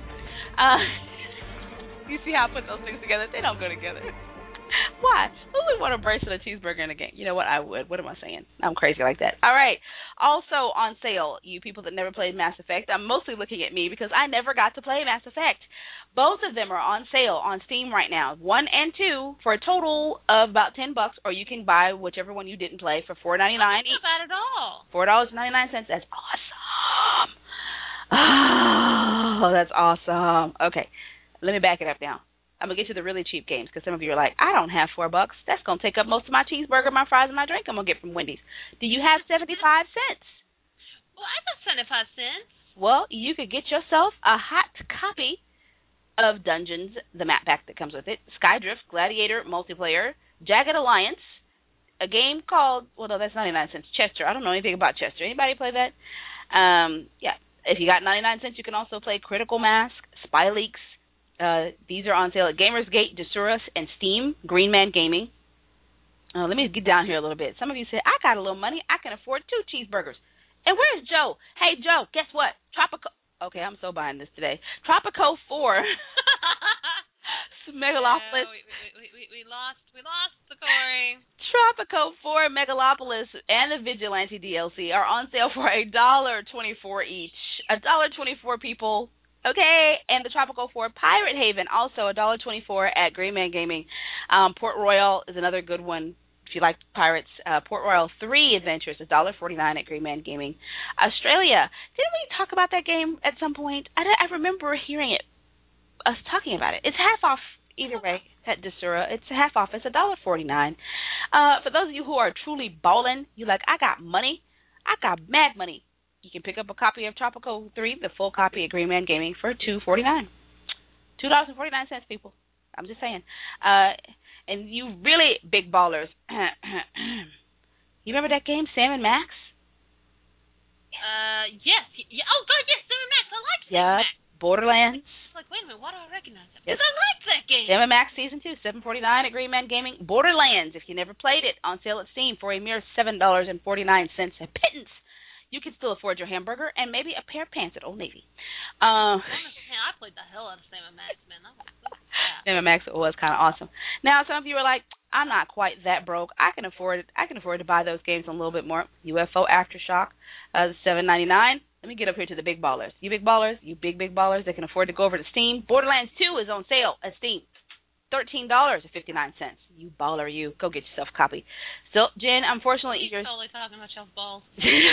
You see how I put those things together? They don't go together. Why? Who would want a bracelet, a cheeseburger, and a game? You know what? I would. What am I saying? I'm crazy like that. All right. Also on sale, you people that never played Mass Effect, I'm mostly looking at me because I never got to play Mass Effect. Both of them are on sale on Steam right now, 1 and 2, for a total of about $10, or you can buy whichever one you didn't play for $4.99. Not bad at all. $4.99. That's awesome. Oh, that's awesome. Okay, let me back it up now. I'm going to get to the really cheap games because some of you are like, I don't have $4. That's going to take up most of my cheeseburger, my fries, and my drink I'm going to get from Wendy's. Do you have 75 cents? Well, I got 75 cents. Well, you could get yourself a hot copy of Dungeons, the map pack that comes with it, Skydrift, Gladiator, Multiplayer, Jagged Alliance, a game called, well, no, that's 99 cents, Chester. I don't know anything about Chester. Anybody play that? Yeah. If you got 99 cents, you can also play Critical Mask, Spy Leaks. These are on sale at Gamersgate, Desurus, and Steam, Green Man Gaming. Let me get down here a little bit. Some of you say, I got a little money. I can afford 2 cheeseburgers. And where's Joe? Hey, Joe, guess what? Tropico. Okay, I'm so buying this today. Tropico 4. Megalopolis. Yeah, we lost the Corey. Tropico 4, Megalopolis, and the Vigilante DLC are on sale for $1.24 each. $1.24, people. Okay, and the Tropical 4 Pirate Haven, also $1.24 at Green Man Gaming. Port Royal is another good one if you like pirates. Port Royal 3 Adventures, $1.49 at Green Man Gaming. Australia, didn't we talk about that game at some point? I remember hearing it, us talking about it. It's half off either way at Desura. It's half off. It's $1.49. For those of you who are truly balling, you like, I got money. I got mad money. You can pick up a copy of Tropico 3, the full copy at Green Man Gaming, for $2.49. $2.49, people. I'm just saying. And you really big ballers. You remember that game, Sam and Max? Yes. Yeah. Oh, God, yes, Sam and Max. I like Sam and Max. Borderlands. It's like, wait a minute, why do I recognize that? Because I like that game. Sam and Max Season 2, $7.49 at Green Man Gaming. Borderlands, if you never played it, on sale at Steam for a mere $7.49, a pittance. You can still afford your hamburger and maybe a pair of pants at Old Navy. I played the hell out of Sam and Max, man. Sam and Max was kind of awesome. Now, some of you are like, I'm not quite that broke. I can afford to buy those games a little bit more. UFO Aftershock, $7.99. Let me get up here to the big ballers. You big ballers, you big ballers that can afford to go over to Steam. Borderlands 2 is on sale at Steam. $13.59. You baller, you. Go get yourself a copy. So, Jen, unfortunately, you're totally talking about y'all's balls.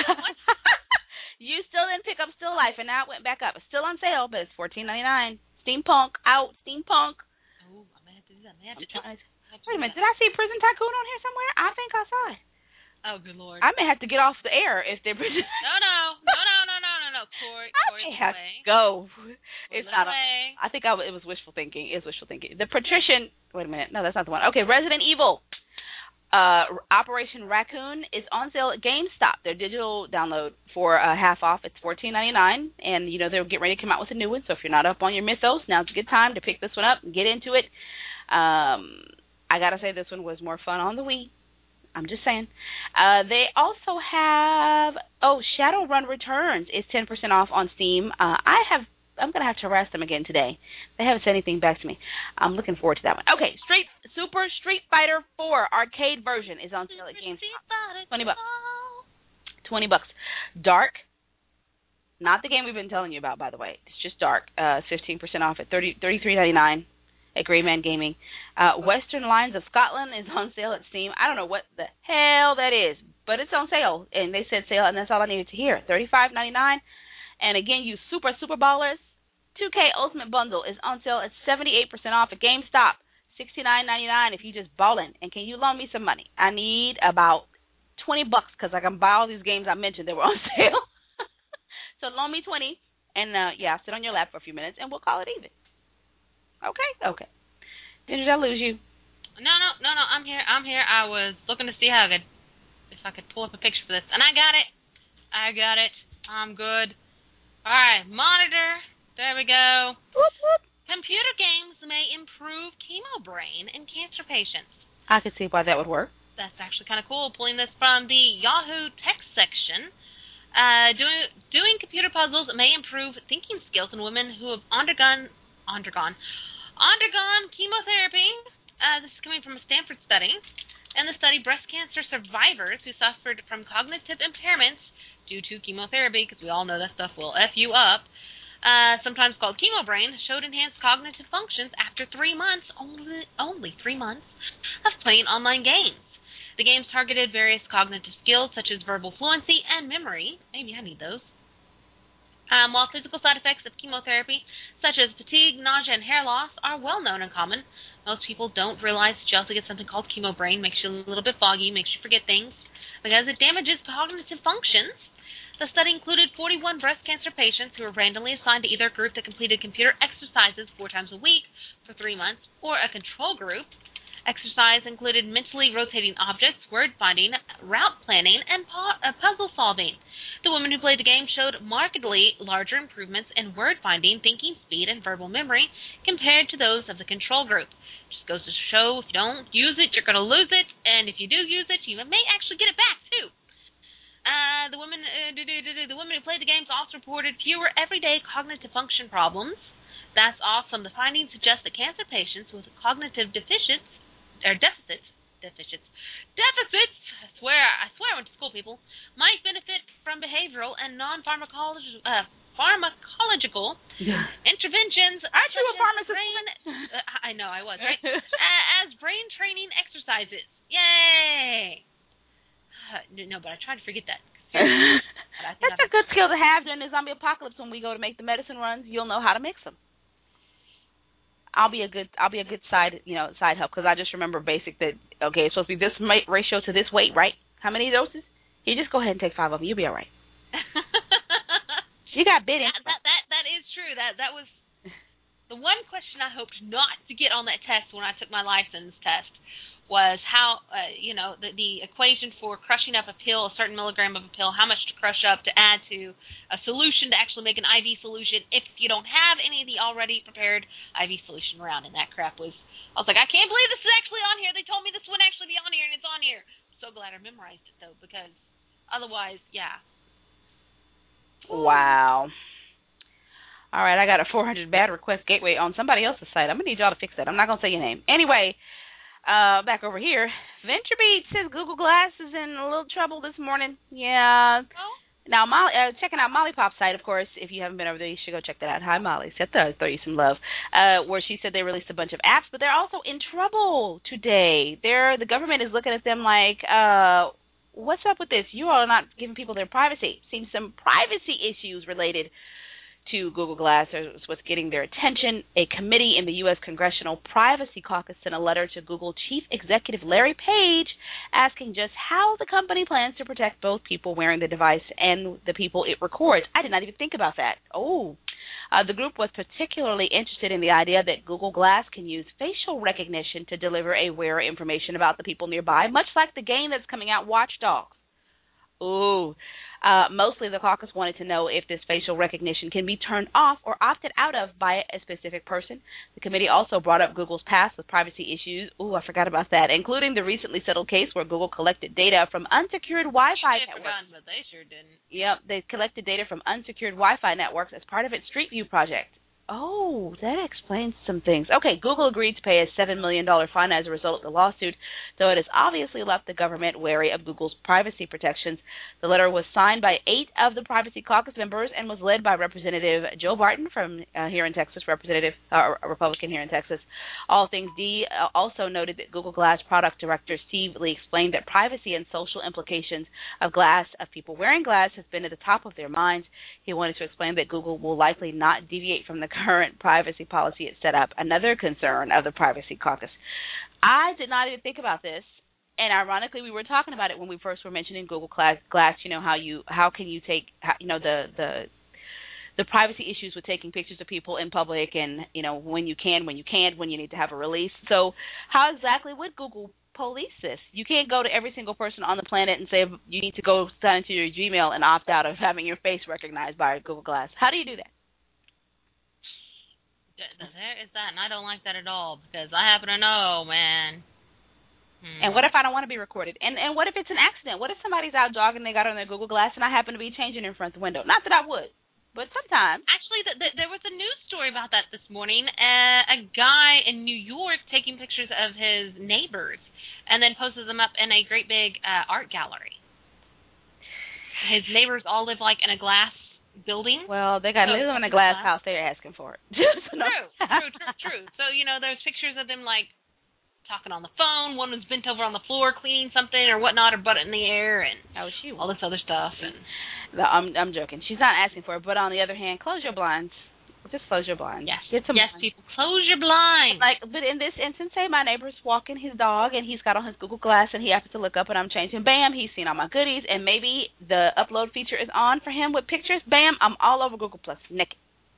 You still didn't pick up Still Life, and now it went back up. It's still on sale, but it's $14.99. Steampunk out. Steampunk. Oh, I may have to do that. Wait a minute. Did I see Prison Tycoon on here somewhere? I think I saw it. Oh, good Lord. I may have to get off the air if they're Prison. No. Corey, I may have to go. It's not. I think it was wishful thinking. It's wishful thinking. The Patrician. Wait a minute. No, that's not the one. Okay, Resident Evil. Operation Raccoon is on sale at GameStop. Their digital download for half off. It's $14.99, and they'll get ready to come out with a new one. So if you're not up on your mythos, now's a good time to pick this one up and get into it. I gotta say this one was more fun on the Wii. I'm just saying. They also have Shadowrun Returns is 10% off on Steam. I'm gonna have to harass them again today. They haven't said anything back to me. I'm looking forward to that one. Okay, Super Street Fighter 4 arcade version is on sale at GameStop. $20. Dark. Not the game we've been telling you about, by the way. It's just Dark. 15% off at $33.99 at Grey Man Gaming. Western Lines of Scotland is on sale at Steam. I don't know what the hell that is, but it's on sale, and they said sale, and that's all I needed to hear. $35.99. And again, you super ballers, 2K Ultimate Bundle is on sale at 78% off at GameStop. $69.99 if you just ballin'. And can you loan me some money? I need about $20 because I can buy all these games I mentioned that were on sale. So loan me 20, and I'll sit on your lap for a few minutes, and we'll call it even. Okay. Did I lose you? No, I'm here. I was looking to see if I could pull up a picture for this, and I got it. I'm good. All right, monitor. There we go. Whoop, whoop. Computer games may improve chemo brain in cancer patients. I could see why that would work. That's actually kind of cool. Pulling this from the Yahoo text section. Doing computer puzzles may improve thinking skills in women who have undergone chemotherapy. This is coming from a Stanford study. In the study, breast cancer survivors who suffered from cognitive impairments due to chemotherapy, because we all know that stuff will F you up, sometimes called chemo brain, showed enhanced cognitive functions after 3 months, only 3 months, of playing online games. The games targeted various cognitive skills such as verbal fluency and memory. Maybe I need those. While physical side effects of chemotherapy, such as fatigue, nausea, and hair loss, are well known and common, most people don't realize that you also get something called chemo brain. Makes you a little bit foggy, makes you forget things, because it damages cognitive functions. The study included 41 breast cancer patients who were randomly assigned to either group that completed computer exercises 4 times a week for 3 months, or a control group. Exercise included mentally rotating objects, word finding, route planning, and puzzle solving. The women who played the game showed markedly larger improvements in word finding, thinking speed, and verbal memory compared to those of the control group. Just goes to show, if you don't use it, you're going to lose it, and if you do use it, you may actually get it back too. The women who played the games also reported fewer everyday cognitive function problems. That's awesome. The findings suggest that cancer patients with cognitive deficits. I swear I went to school, people, might benefit from behavioral and non-pharmacological interventions. Aren't you a pharmacist? I know, I was, right? As brain training exercises. Yay! No, but I try to forget that. That's a good skill to have during the zombie apocalypse. When we go to make the medicine runs, you'll know how to mix them. I'll be a good side help, because I just remember basic that, okay, it's supposed to be this ratio to this weight, right? How many doses? You just go ahead and take 5 of them. You'll be all right. She got bitten. That is true. That was the one question I hoped not to get on that test when I took my license test, was how, the equation for crushing up a pill, a certain milligram of a pill, how much to crush up to add to a solution to actually make an IV solution if you don't have any of the already prepared IV solution around. And that crap I was like, I can't believe this is actually on here. They told me this wouldn't actually be on here, and it's on here. I'm so glad I memorized it, though, because otherwise, yeah. Wow. All right, I got a 400 bad request gateway on somebody else's site. I'm going to need y'all to fix that. I'm not going to say your name. Anyway, back over here. VentureBeat says Google Glass is in a little trouble this morning. Yeah. Oh? Now, checking out Molly Pop's site, of course. If you haven't been over there, you should go check that out. Hi, Molly. Throw you some love. Where she said they released a bunch of apps, but they're also in trouble today. The government is looking at them like, what's up with this? You all are not giving people their privacy. Seems some privacy issues related to Google Glass is what's getting their attention. A committee in the U.S. Congressional Privacy Caucus sent a letter to Google Chief Executive Larry Page asking just how the company plans to protect both people wearing the device and the people it records. I did not even think about that. The group was particularly interested in the idea that Google Glass can use facial recognition to deliver a wearer information about the people nearby, much like the game that's coming out, Watch Dogs. Mostly the caucus wanted to know if this facial recognition can be turned off or opted out of by a specific person. The committee also brought up Google's past with privacy issues. I forgot about that, including the recently settled case where Google collected data from unsecured Wi-Fi networks. But they sure didn't. Yep, they collected data from unsecured Wi-Fi networks as part of its Street View project. That explains some things. Okay, Google agreed to pay a $7 million fine as a result of the lawsuit, though it has obviously left the government wary of Google's privacy protections. The letter was signed by 8 of the Privacy Caucus members and was led by Representative Joe Barton from here in Texas, a Republican here in Texas. All Things D also noted that Google Glass product director Steve Lee explained that privacy and social implications of people wearing glass has been at the top of their minds. He wanted to explain that Google will likely not deviate from the current privacy policy it set up, another concern of the Privacy Caucus. I did not even think about this, and ironically, we were talking about it when we first were mentioning Google Glass. How can you take the the privacy issues with taking pictures of people in public, and when you can, when you can't, when you need to have a release. So how exactly would Google police this? You can't go to every single person on the planet and say you need to go sign into your Gmail and opt out of having your face recognized by Google Glass. How do you do that? There is that, and I don't like that at all, because I happen to know, man. And what if I don't want to be recorded? And what if it's an accident? What if somebody's out jogging, they got on their Google Glass, and I happen to be changing in front of the window? Not that I would, but sometimes. Actually, there was a news story about that this morning. A guy in New York taking pictures of his neighbors and then posted them up in a great big art gallery. His neighbors all live like in a glass building. Well, they got to live in a glass house. They're asking for it. True. So, there's pictures of them like talking on the phone. One was bent over on the floor cleaning something or whatnot, or butt in the air, and all this other stuff. And I'm joking. She's not asking for it, but on the other hand, close your blinds. Just close your blinds. Yes, blinds. People, close your blinds. But in this instance, say my neighbor's walking his dog, and he's got on his Google Glass, and he happens to look up, and I'm changing. Bam, he's seen all my goodies, and maybe the upload feature is on for him with pictures. Bam, I'm all over Google Plus naked.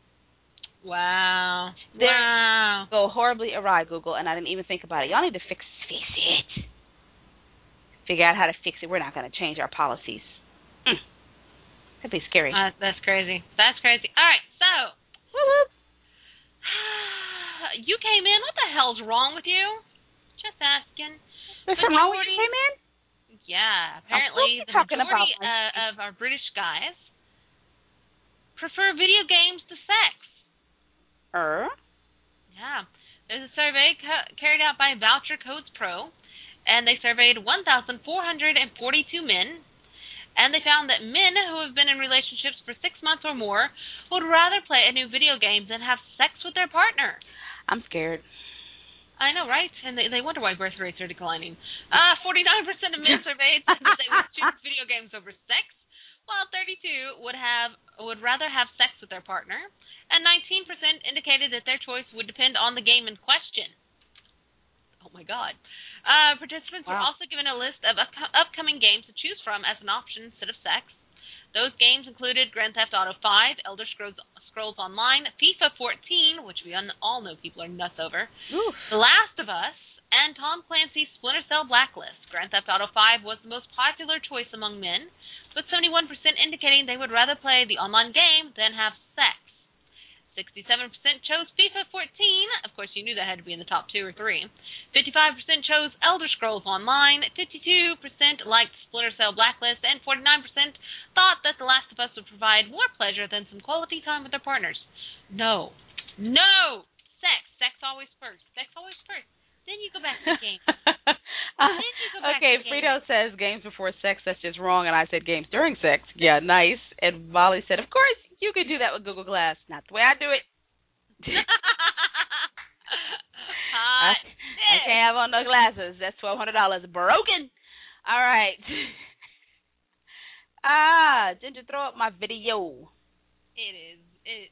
Wow. Go horribly awry, Google, and I didn't even think about it. Y'all need to fix it. Figure out how to fix it. We're not going to change our policies. That'd be scary. That's crazy. All right, so. Woo-woo. You came in. What the hell's wrong with you? Just asking. There's something wrong when you came in? Yeah, apparently the majority of our British guys prefer video games to sex. Yeah. There's a survey carried out by Voucher Codes Pro, and they surveyed 1,442 men, and they found that men who have been in relationships for 6 months or more would rather play a new video game than have sex with their partner. I'm scared. I know, right? And they wonder why birth rates are declining. 49% of men surveyed said that they would choose video games over sex, while 32% would rather have sex with their partner, and 19% indicated that their choice would depend on the game in question. Oh, my God. Participants were also given a list of upcoming games to choose from as an option instead of sex. Those games included Grand Theft Auto 5, Elder Scrolls Online, FIFA 14, which we all know people are nuts over, Oof. The Last of Us, and Tom Clancy's Splinter Cell Blacklist. Grand Theft Auto 5 was the most popular choice among men, with 71% indicating they would rather play the online game than have sex. 67% chose FIFA 14. Of course, you knew that had to be in the top 2 or 3. 55% chose Elder Scrolls Online. 52% liked Splinter Cell Blacklist. And 49% thought that The Last of Us would provide more pleasure than some quality time with their partners. No. Sex always first. Then you go back to the game. Okay, Frito says games before sex, that's just wrong. And I said games during sex. Yeah, nice. And Molly said, of course, you could do that with Google Glass. Not the way I do it. I can't have on no glasses. That's $1,200 broken. All right. Ginger, throw up my video. It is.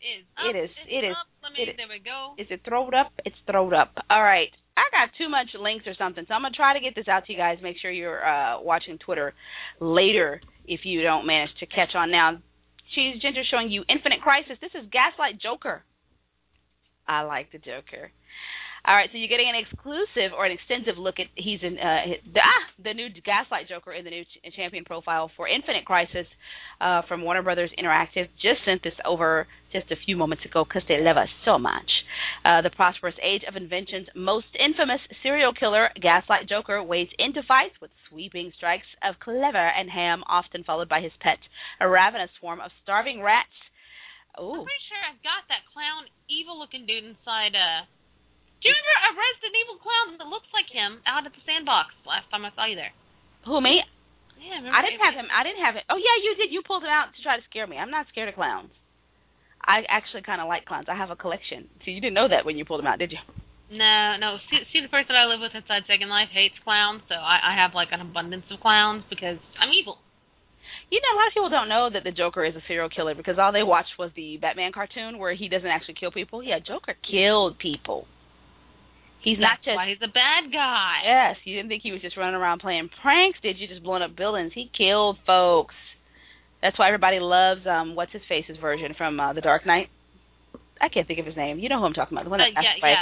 There we go. Is it throwed up? It's throwed up. All right. I got too much links or something, so I'm going to try to get this out to you guys. Make sure you're watching Twitter later if you don't manage to catch on now. Ginger showing you Infinite Crisis. This is Gaslight Joker. I like the Joker. All right, so you're getting an exclusive or an extensive look at he's in the new Gaslight Joker in the new champion profile for Infinite Crisis from Warner Brothers Interactive. Just sent this over just a few moments ago because they love us so much. The prosperous age of invention's most infamous serial killer, Gaslight Joker, wades into fights with sweeping strikes of clever and ham, often followed by his pet, a ravenous swarm of starving rats. Ooh. I'm pretty sure I've got that clown, evil-looking dude inside. Do you remember a Resident Evil clown that looks like him out at the sandbox last time I saw you there? Who, me? Yeah, I didn't have him. Oh, yeah, you did. You pulled him out to try to scare me. I'm not scared of clowns. I actually kind of like clowns. I have a collection. See, you didn't know that when you pulled him out, did you? No. See, the person I live with inside Second Life hates clowns, so I have, like, an abundance of clowns because I'm evil. You know, a lot of people don't know that the Joker is a serial killer because all they watched was the Batman cartoon where he doesn't actually kill people. Yeah, Joker killed people. That's why he's a bad guy. Yes, you didn't think he was just running around playing pranks, did you? Just blowing up buildings. He killed folks. That's why everybody loves what's his face's version from The Dark Knight. I can't think of his name. You know who I'm talking about. The one that passed away.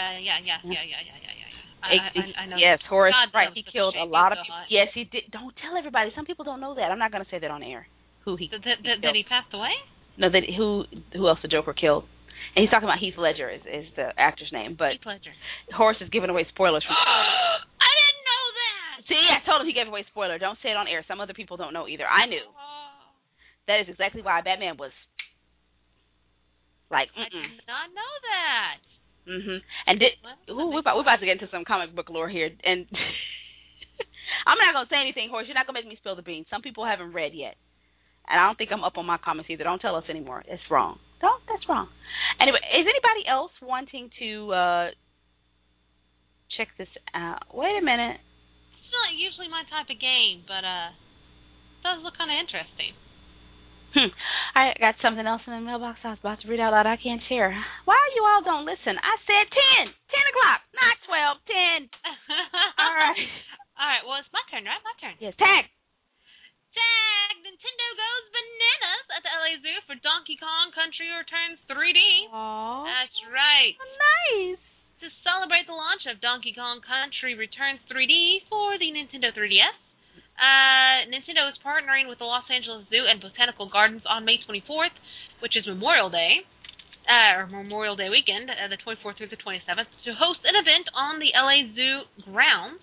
I know. Yes, Horace. God, right. He killed a lot of so people. hot. Yes, he did. Don't tell everybody. Some people don't know that. I'm not going to say that on air. Who he killed. That he passed away? No, that who else the Joker killed. And he's talking about Heath Ledger is the actor's name. But Heath Ledger. Horace is giving away spoilers. I didn't know that. See, I told him he gave away spoiler. Don't say it on air. Some other people don't know either. I knew. That is exactly why Batman was like, I did not know that. Mhm. And we're about to get into some comic book lore here, and I'm not gonna say anything, Horace. You're not gonna make me spill the beans. Some people haven't read yet, and I don't think I'm up on my comments either. Don't tell us anymore. It's wrong. That's wrong. Anyway, is anybody else wanting to check this out? Wait a minute. It's not usually my type of game, but it does look kind of interesting. I got something else in the mailbox I was about to read out loud. I can't share. Why you all don't listen? I said 10 o'clock, not 12, 10. All right. All right, well, it's my turn, right? My turn. Yes, tag. Nintendo goes bananas at the LA Zoo for Donkey Kong Country Returns 3D. Aww. That's right. Nice. To celebrate the launch of Donkey Kong Country Returns 3D for the Nintendo 3DS, Nintendo is partnering with the Los Angeles Zoo and Botanical Gardens on May 24th, which is Memorial Day, or Memorial Day weekend, the 24th through the 27th, to host an event on the LA Zoo grounds.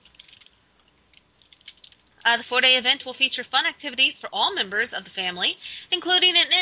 The 4-day event will feature fun activities for all members of the family, including an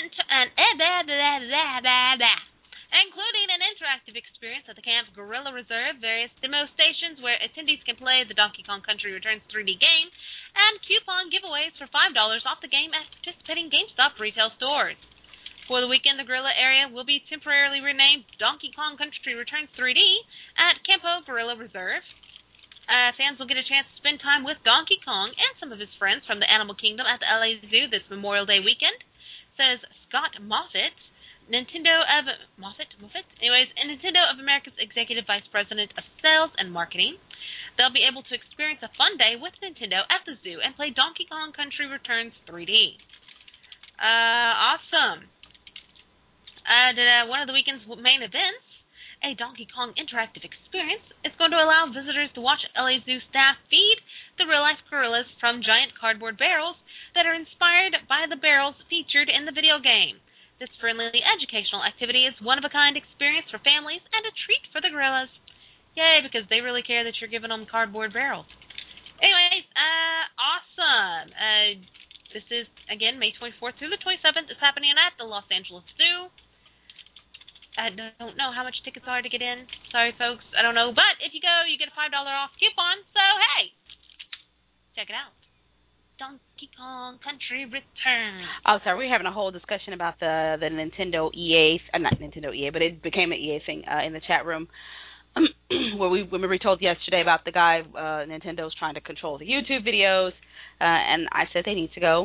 interactive experience at the Camp Gorilla Reserve, various demo stations where attendees can play the Donkey Kong Country Returns 3D game, and coupon giveaways for $5 off the game at participating GameStop retail stores. For the weekend, the Gorilla area will be temporarily renamed Donkey Kong Country Returns 3D at Campo Gorilla Reserve. Fans will get a chance to spend time with Donkey Kong and some of his friends from the Animal Kingdom at the LA Zoo this Memorial Day weekend, says Scott Moffitt, Nintendo of America's Executive Vice President of Sales and Marketing. They'll be able to experience a fun day with Nintendo at the zoo and play Donkey Kong Country Returns 3D. Awesome. One of the weekend's main events, a Donkey Kong interactive experience, is going to allow visitors to watch LA Zoo staff feed the real-life gorillas from giant cardboard barrels that are inspired by the barrels featured in the video game. This friendly educational activity is one-of-a-kind experience for families and a treat for the gorillas. Yay, because they really care that you're giving them cardboard barrels. Anyways, awesome. This is, again, May 24th through the 27th. It's happening at the Los Angeles Zoo. I don't know how much tickets are to get in. Sorry, folks. I don't know. But if you go, you get a $5 off coupon. So, hey, check it out. Donkey Kong Country Returns. Oh, sorry. We're having a whole discussion about the Nintendo EA, not Nintendo EA, but it became an EA thing in the chat room. Where we told yesterday about the guy Nintendo's trying to control the YouTube videos, and I said they need to go.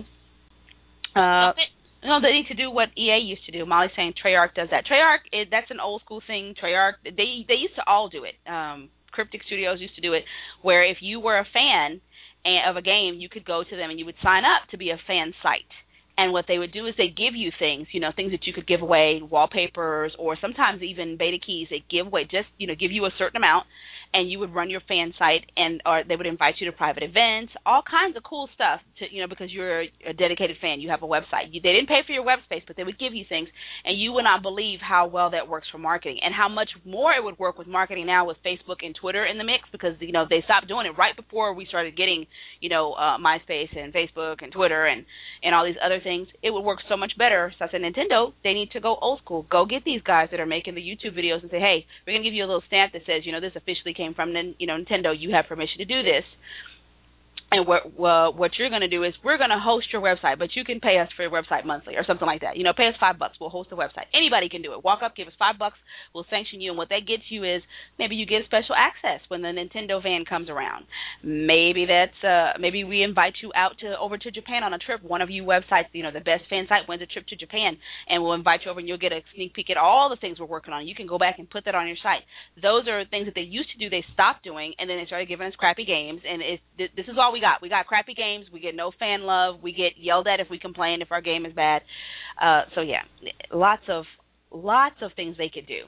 No, they need to do what EA used to do. Molly's saying Treyarch does that. Treyarch, that's an old school thing. Treyarch, they used to all do it. Cryptic Studios used to do it, where if you were a fan of a game, you could go to them and you would sign up to be a fan site. And what they would do is they give you things, things that you could give away, wallpapers, or sometimes even beta keys. They give away give you a certain amount, and you would run your fan site, or they would invite you to private events, all kinds of cool stuff because you're a dedicated fan. You have a website. They didn't pay for your web space, but they would give you things, and you would not believe how well that works for marketing and how much more it would work with marketing now with Facebook and Twitter in the mix, because they stopped doing it right before we started getting MySpace and Facebook and Twitter and all these other things. It would work so much better. So I said, Nintendo, they need to go old school. Go get these guys that are making the YouTube videos and say, hey, we're going to give you a little stamp that says, this officially came from Nintendo. You have permission to do this. And what you're going to do is we're going to host your website, but you can pay us for your website monthly or something like that. Pay us $5. We'll host the website. Anybody can do it. Walk up, give us $5. We'll sanction you. And what that gets you is maybe you get special access when the Nintendo van comes around. Maybe maybe we invite you over to Japan on a trip. One of you websites, the best fan site wins a trip to Japan, and we'll invite you over and you'll get a sneak peek at all the things we're working on. You can go back and put that on your site. Those are things that they used to do. They stopped doing, and then they started giving us crappy games. And this is all we got. We got crappy games. We get no fan love. We get yelled at if we complain if our game is bad. So yeah, lots of things they could do.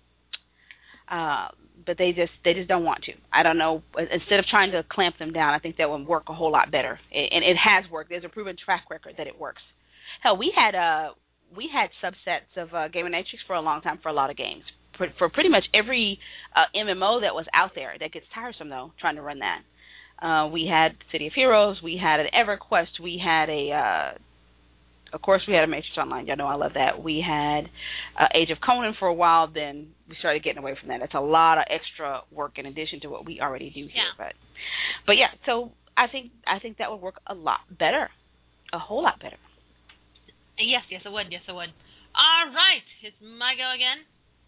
But they just don't want to. I don't know. Instead of trying to clamp them down, I think that would work a whole lot better. And it has worked. There's a proven track record that it works. Hell, we had subsets of Gaming Matrix for a long time for a lot of games. For pretty much every MMO that was out there. That gets tiresome though, trying to run that. We had City of Heroes. We had an EverQuest. We had of course, we had a Matrix Online. Y'all know I love that. We had Age of Conan for a while. Then we started getting away from that. It's a lot of extra work in addition to what we already do here. Yeah. But yeah. So I think that would work a lot better, a whole lot better. Yes, it would. Yes, it would. All right, it's my go again.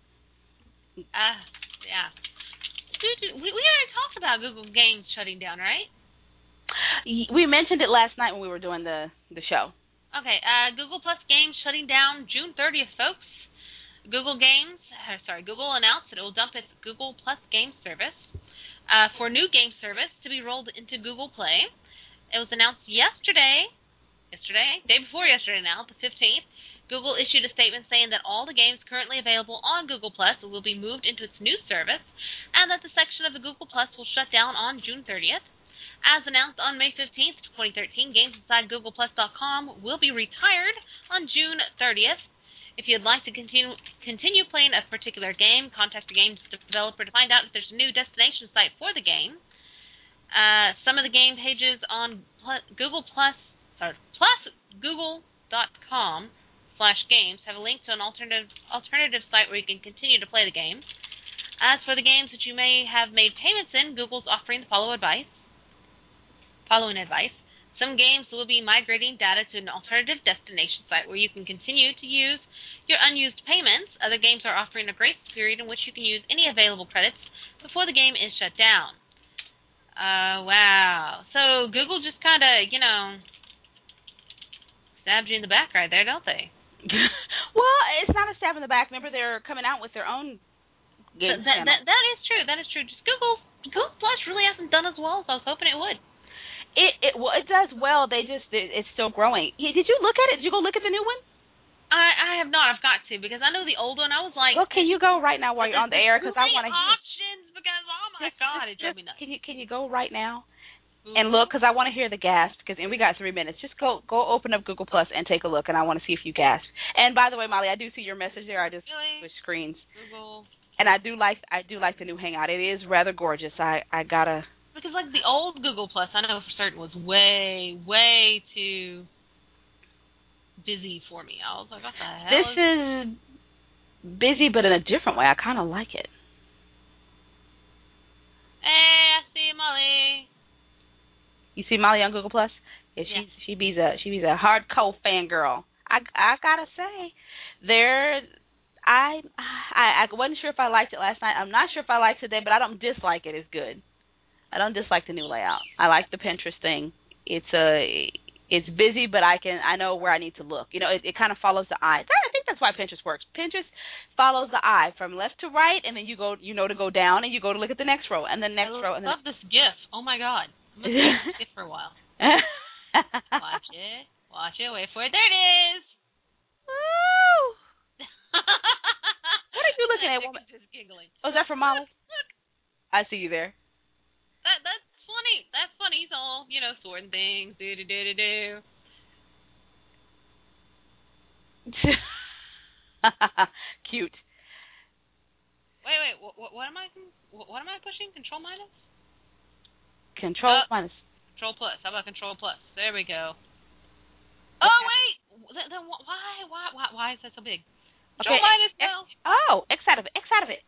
Yeah. We already talked about Google Games shutting down, right? We mentioned it last night when we were doing the show. Okay, Google Plus Games shutting down June 30th, folks. Google announced that it will dump its Google Plus Games service for new game service to be rolled into Google Play. It was announced day before yesterday now, the 15th. Google issued a statement saying that all the games currently available on Google Plus will be moved into its new service, and that the section of the Google Plus will shut down on June 30th. As announced on May 15th, 2013, games inside GooglePlus.com will be retired on June 30th. If you'd like to continue playing a particular game, contact the game's developer to find out if there's a new destination site for the game. Some of the game pages on Google.com/games have a link to an alternative site where you can continue to play the games. As for the games that you may have made payments in, Google's offering the following advice. Some games will be migrating data to an alternative destination site where you can continue to use your unused payments. Other games are offering a grace period in which you can use any available credits before the game is shut down. Wow. So Google just kind of, stabbed you in the back right there, don't they? Well, it's not a stab in the back. Remember, they're coming out with their own game channel. That is true. That is true. Just Google Plus really hasn't done as well as I was hoping it would. It does well. It's still growing. Did you look at it? Did you go look at the new one? I have not. I've got to, because I know the old one. I was like, well, can you go right now while you're on the air? Because I want to hear options. Because oh my god, it drove me nuts. Can you go right now and look? Because I want to hear the gasp. And we got 3 minutes. Just go open up Google Plus and take a look, and I want to see if you gasp. And by the way, Molly, I do see your message there. I just switched screens. Google. And I do like the new Hangout. It is rather gorgeous. I gotta. Because like the old Google Plus, I know for certain was way, way too busy for me. I was like, what the hell? This is busy, but in a different way. I kind of like it. Hey, I see Molly. You see Molly on Google Plus? Yeah, she be a hardcore fangirl. I gotta say, I wasn't sure if I liked it last night. I'm not sure if I liked it today, but I don't dislike it. It's good. I don't dislike the new layout. I like the Pinterest thing. It's busy, but I know where I need to look. It kind of follows the eye. I think that's why Pinterest works. Pinterest follows the eye from left to right, and then you go, to go down, and you go to look at the next row, and the next row. And I love this GIF. Oh my god, I'm gonna see this GIF for a while. Watch it. Wait for it. There it is. Woo! What are you looking at, woman? Just giggling. Oh, is that from Molly? I see you there. That's funny. That's funny. He's all, sorting things. Do. Cute. Wait. What am I pushing? Control minus? Control minus. Control plus. How about Control plus? There we go. Okay. Oh wait. Then why is that so big? Control minus now. Oh, X out of it. X out of it.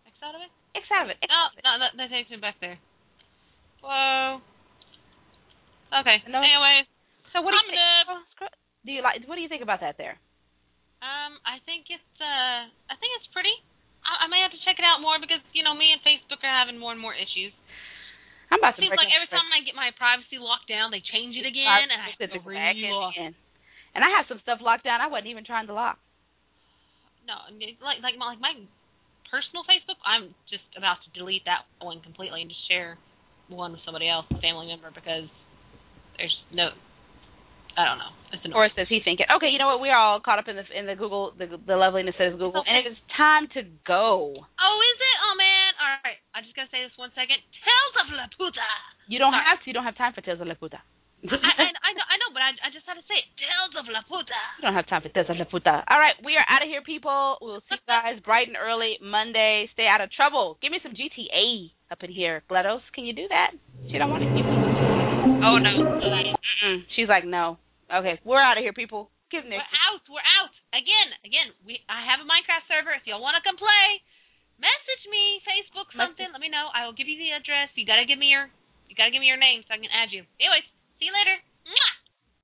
No, that takes me back there. Whoa. Okay. No. Anyways. So what do you what do you think about that there? I think it's pretty. I may have to check it out more because me and Facebook are having more and more issues. I'm about to. Seems like every time I get my privacy locked down, they change it again, and I have to re-lock. And I have some stuff locked down I wasn't even trying to lock. No, like my personal Facebook, I'm just about to delete that one completely and just share one with somebody else, a family member, because There's no, I don't know. It's Or annoying. does he think it? Okay, you know what? We're all caught up in the Google, the loveliness that is Google, Okay. and it is time to go. Oh, is it? Oh, man. All right. I just got to say this 1 second. Tales of La Puta. You don't Sorry. have to. You don't have time for Tales of La Puta. I know, but I just had to say it. Tales of La Puta. You don't have time for Tales of La Puta. All right, we are out of here, people. We will see you guys bright and early Monday. Stay out of trouble. Give me some GTA up in here. GLaDOS, can you do that? She don't want to keep Oh, no. She's like, no. Okay, we're out of here, people. Give Nick. We're out. Again, I have a Minecraft server. If y'all want to come play, message me, Facebook, something. Let me know. I will give you the address. You gotta give me your name so I can add you. Anyways, see you later.